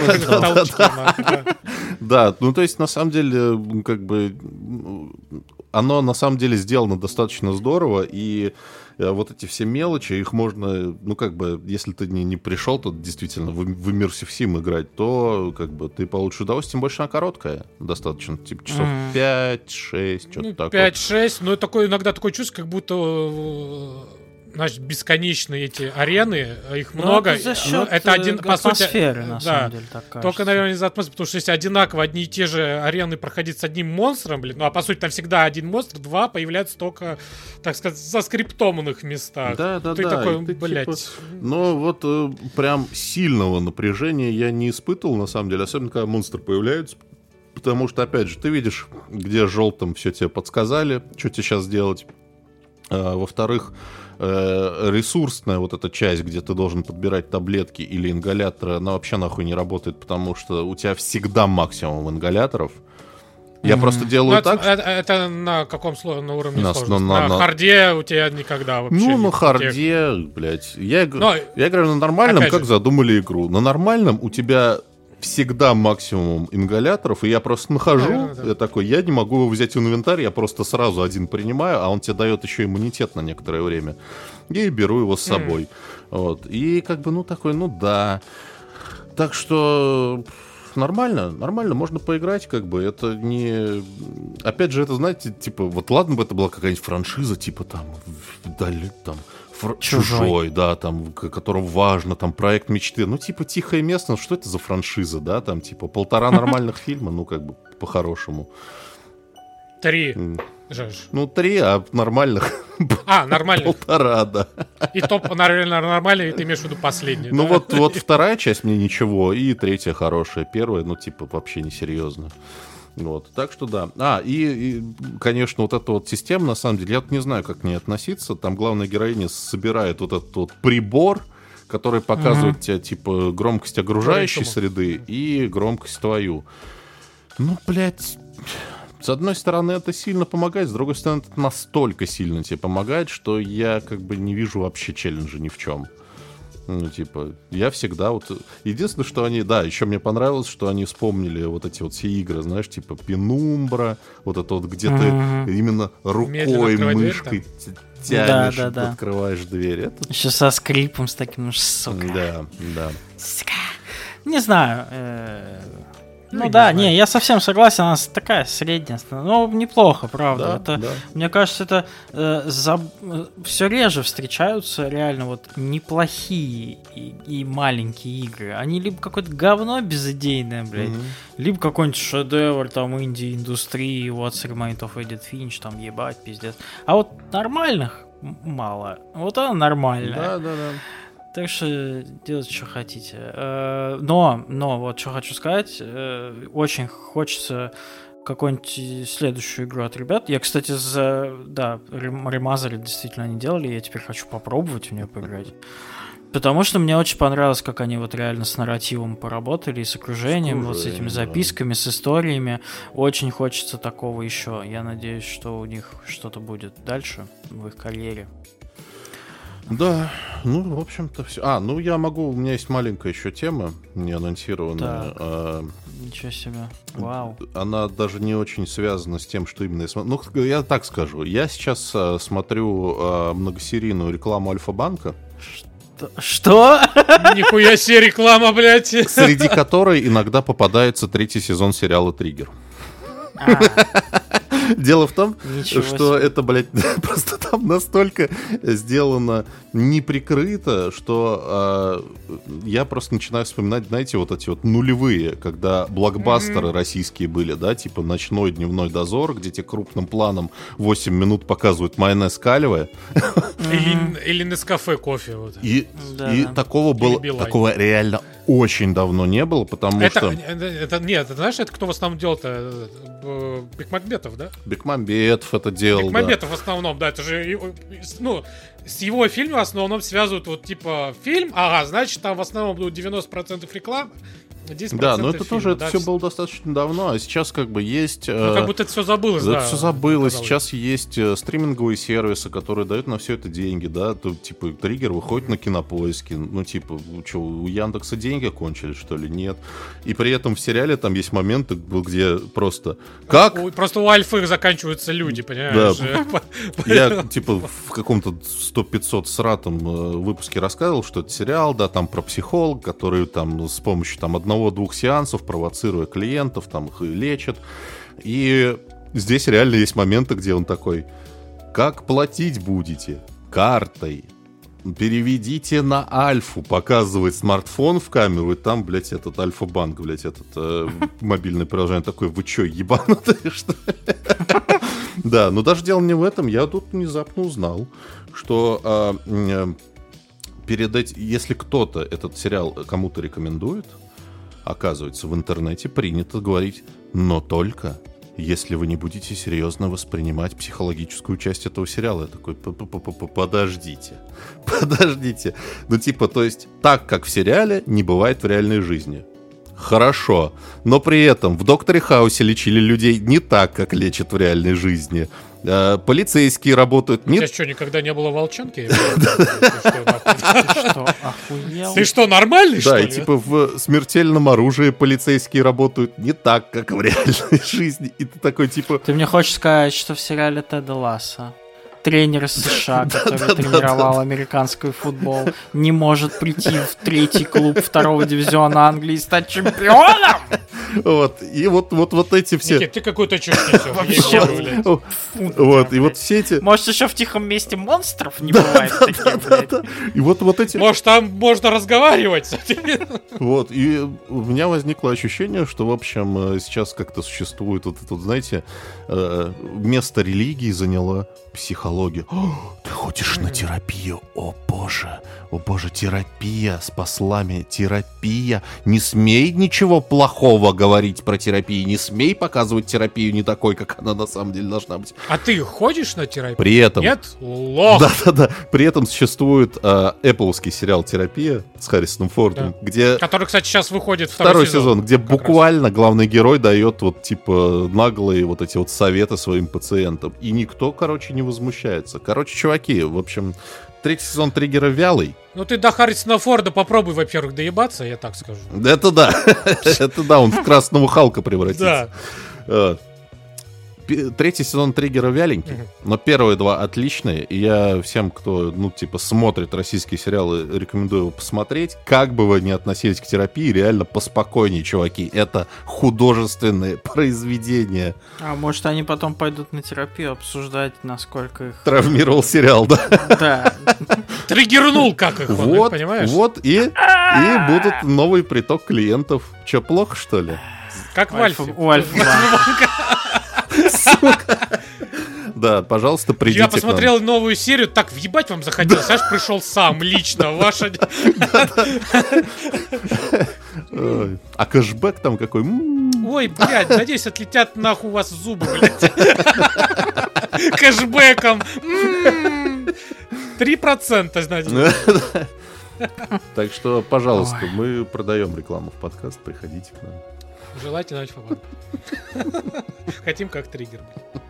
Да, ну то есть, на самом деле, как бы, оно на самом деле сделано достаточно здорово, и вот эти все мелочи, их можно, ну, как бы, если ты не пришел, то действительно в Immersive Sim играть, то, как бы, ты получишь удовольствие, тем больше она короткая, достаточно, типа, часов 5-6, что-то такое. 5-6, но иногда такое чувство, как будто... Значит, бесконечные эти арены, их много. Это за счет это один, по атмосферы, сути, на самом деле, так кажется. Только, наверное, из-за атмосферы, потому что если одинаково одни и те же арены проходить с одним монстром, блин, ну, а по сути там всегда один монстр, два появляются только, так сказать, в заскриптованных местах. Да. Ты такой, блядь. Типа, но вот прям сильного напряжения я не испытывал, на самом деле, особенно когда монстры появляются. Потому что, опять же, ты видишь, где желтым все тебе подсказали, что тебе сейчас делать. Во-вторых, ресурсная вот эта часть, где ты должен подбирать таблетки или ингаляторы, она вообще нахуй не работает, потому что у тебя всегда максимум ингаляторов. Я просто делаю так... Это на каком на уровне сложности? На харде у тебя никогда вообще... Ну, на харде, блядь. Я играю на нормальном, как задумали игру. На нормальном у тебя... всегда максимум ингаляторов, и я просто нахожу, я такой, я не могу его взять в инвентарь, я просто сразу один принимаю, а он тебе дает еще иммунитет на некоторое время. И беру его с собой. Вот. И как бы, ну такой, ну да. Так что нормально, можно поиграть, как бы, это не... Опять же, это, знаете, типа, вот ладно бы это была какая-нибудь франшиза, типа там, Чужой, да, там, которым важно, там, проект мечты. Ну, типа, «Тихое место», ну, что это за франшиза, да, там, типа, 1,5 нормальных фильма, ну, как бы, по-хорошему. 3. Ну, 3, а нормальных... нормальных. 1,5, да. И топ, наверное, нормальный, ты имеешь в виду последний. Ну, вот вторая часть мне ничего, и третья хорошая. Первая, ну, типа, вообще несерьезно. Вот, так что да. И, конечно, вот эта вот система, на самом деле, я не знаю, как к ней относиться. Там главная героиня собирает вот этот вот прибор, который показывает тебе, типа, громкость окружающей среды и громкость твою. Ну, блядь, с одной стороны, это сильно помогает, с другой стороны, это настолько сильно тебе помогает, что я, как бы, не вижу вообще челленджа ни в чем. Ну, типа, я всегда вот... Единственное, что они... Да, еще мне понравилось, что они вспомнили вот эти вот все игры, знаешь, типа Пенумбра, вот это вот, где ты именно рукой, мышкой тянешь, открываешь дверь. Это... Еще со скрипом, с таким, сука. Да. Сука. Не знаю. Ну да, не, я совсем согласен, она такая средняя, но неплохо, правда. Мне кажется, это все реже встречаются реально вот неплохие и маленькие игры. Они либо какое-то говно безыдейное, блядь, либо какой-нибудь шедевр там инди-индустрии, What's Remained of Edith Finch, там ебать, пиздец. А вот нормальных мало. Вот она нормальная. Да. Так что делайте, что хотите. Но вот что хочу сказать, очень хочется какую-нибудь следующую игру от ребят. Я, кстати, ремазеры действительно они делали, я теперь хочу попробовать в нее поиграть. Потому что мне очень понравилось, как они вот реально с нарративом поработали, и с окружением, вот с этими записками, с историями. Очень хочется такого еще. Я надеюсь, что у них что-то будет дальше в их карьере. Да, ну, в общем-то, все. У меня есть маленькая еще тема, не анонсированная. Ничего себе. Вау. Она даже не очень связана с тем, что именно я смотрю. Ну, я так скажу. Я сейчас смотрю многосерийную рекламу Альфа-банка. Что? Нихуя себе реклама, блядь. Среди которой иногда попадается 3-й сезон сериала «Триггер». Дело в том, что это, блядь, просто там настолько сделано неприкрыто, что я просто начинаю вспоминать, знаете, вот эти вот нулевые, когда блокбастеры российские были, да, типа «Ночной дневной дозор», где тебе крупным планом 8 минут показывают майонез калевое. Или Нескафе кофе. Вот. И такого реально очень давно не было, потому что... Нет, знаешь, это кто в основном делал-то? Бекмамбетов, да? Бекмамбетов это делал, Бекмамбетов в основном, да, это же... Ну, с его фильмом в основном связывают вот типа фильм, значит, там в основном будут 90% рекламы, 10% да, но это фильма, тоже это все было достаточно давно, а сейчас как бы есть... как будто это все забылось, да. Это все забылось. Сейчас есть стриминговые сервисы, которые дают на все это деньги, да, тут типа «Триггер» выходит на Кинопоиске, ну типа, что, у Яндекса деньги кончились, что ли? Нет. И при этом в сериале там есть моменты, где просто... Как? Просто у Альфы заканчиваются люди, понимаешь? Да. Я типа в каком-то 100-500 сратом выпуске рассказывал, что это сериал, да, там про психолога, который там с помощью там одного-двух сеансов, провоцируя клиентов, там их лечат. И здесь реально есть моменты, где он такой: как платить будете? Картой. Переведите на Альфу. Показывает смартфон в камеру, и там, блядь, этот Альфа-банк, блядь, этот мобильное приложение такое: вы чё, ебанутые, что ли? Да, но даже дело не в этом. Я тут внезапно узнал, что перед этим, если кто-то этот сериал кому-то рекомендует, оказывается, в интернете принято говорить: но только если вы не будете серьезно воспринимать психологическую часть этого сериала. Я такой: подождите. Ну типа, то есть, так как в сериале, не бывает в реальной жизни. Хорошо, но при этом в «Докторе Хаусе» лечили людей не так, как лечат в реальной жизни. Полицейские работают... У тебя что, никогда не было волчанки? Ты что, нормальный, что ли? Да, и типа в «Смертельном оружии» полицейские работают не так, как в реальной жизни. И ты такой типа... Ты мне хочешь сказать, что в сериале Теда Ласса тренер из США, который тренировал американский футбол, не может прийти в 3-й клуб 2-го дивизиона Англии и стать чемпионом? Вот, и вот эти все... Никит, ты какой-то чушь несешь. Вот, и вот все эти... Может, еще в «Тихом месте» монстров не бывает таких, блядь. И вот эти... Может, там можно разговаривать. Вот, и у меня возникло ощущение, что, в общем, сейчас как-то существует вот это, знаете, место религии заняла психология. Ты ходишь на терапию, о боже, терапия, спасла меня, терапия. Не смей ничего плохого говорить про терапию, не смей показывать терапию не такой, как она на самом деле должна быть. А ты ходишь на терапию? При этом... Нет? Лох! Да. При этом существует Apple-ский сериал «Терапия» с Харрисоном Фордом, да. где... Который, кстати, сейчас выходит второй сезон, где буквально главный герой дает вот типа наглые вот эти вот советы своим пациентам. И никто, короче, не возмущается. Короче, чуваки, в общем, 3-й сезон «Триггера» вялый. Ну ты до Харрисона Форда попробуй, во-первых, доебаться, я так скажу. Это да. Это да, он в красного Халка превратится. Да. 3-й сезон «Триггера» вяленький, но первые 2 отличные. И я всем, кто, смотрит российские сериалы, рекомендую его посмотреть. Как бы вы ни относились к терапии, реально поспокойнее, чуваки. Это художественные произведения. А может, они потом пойдут на терапию обсуждать, насколько их... Травмировал сериал, да? Да. Триггернул, как их, понимаешь? Вот, и будут новый приток клиентов. Че, плохо, что ли? Как в Альфе. У Альфа. Да, Да, пожалуйста, придите Я к нам. посмотрел новую серию, так въебать вам захотелось, аж пришел сам, лично, ваша... Ой, а кэшбэк там какой? Ой, блядь, надеюсь, отлетят нахуй у вас зубы, блядь. Кэшбэком. 3%, значит. Так что, пожалуйста, мы продаем рекламу в подкаст, приходите к нам. Желательно Альфа-банк. Хотим как триггер.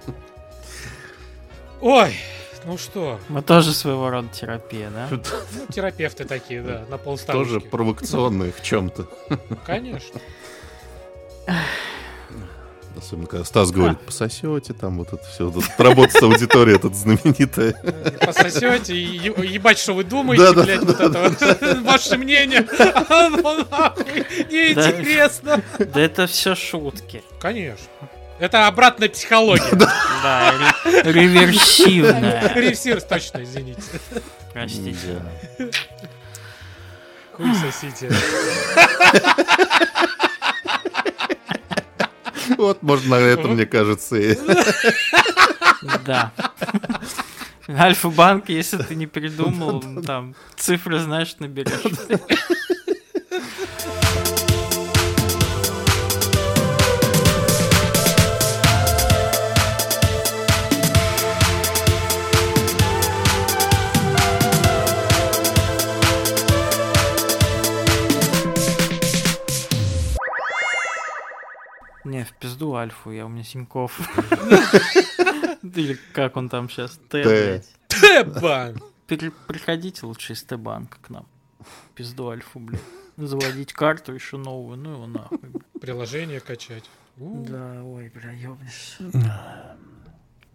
Ой, ну что? Мы тоже своего рода терапия, да? Ну, терапевты такие, да, на полставочки. Тоже провокационные в чем-то. Конечно. Особенно, когда Стас говорит, пососете, там вот это все, работа с аудиторией этот знаменитая. Пососете и ебать, что вы думаете, блядь, вот это вот. Ваше мнение, оно нахуй неинтересно. Да это все шутки. Конечно. Это обратная психология. Да, реверсивная. Ревсирс, точно, извините. Простите. Хуй сосите. Вот, можно на этом, мне кажется, и... Да. Альфа-банк, если ты не передумал, там цифры, знаешь, наберешь. Не, в пизду Альфу, у меня Тинькофф. Или как он там сейчас? Т-банк. Приходите лучше из Т-банка к нам. В пизду Альфу, блядь. Заводить карту еще новую, ну его нахуй. Приложение качать. Да, ой, бля, ёбнешься.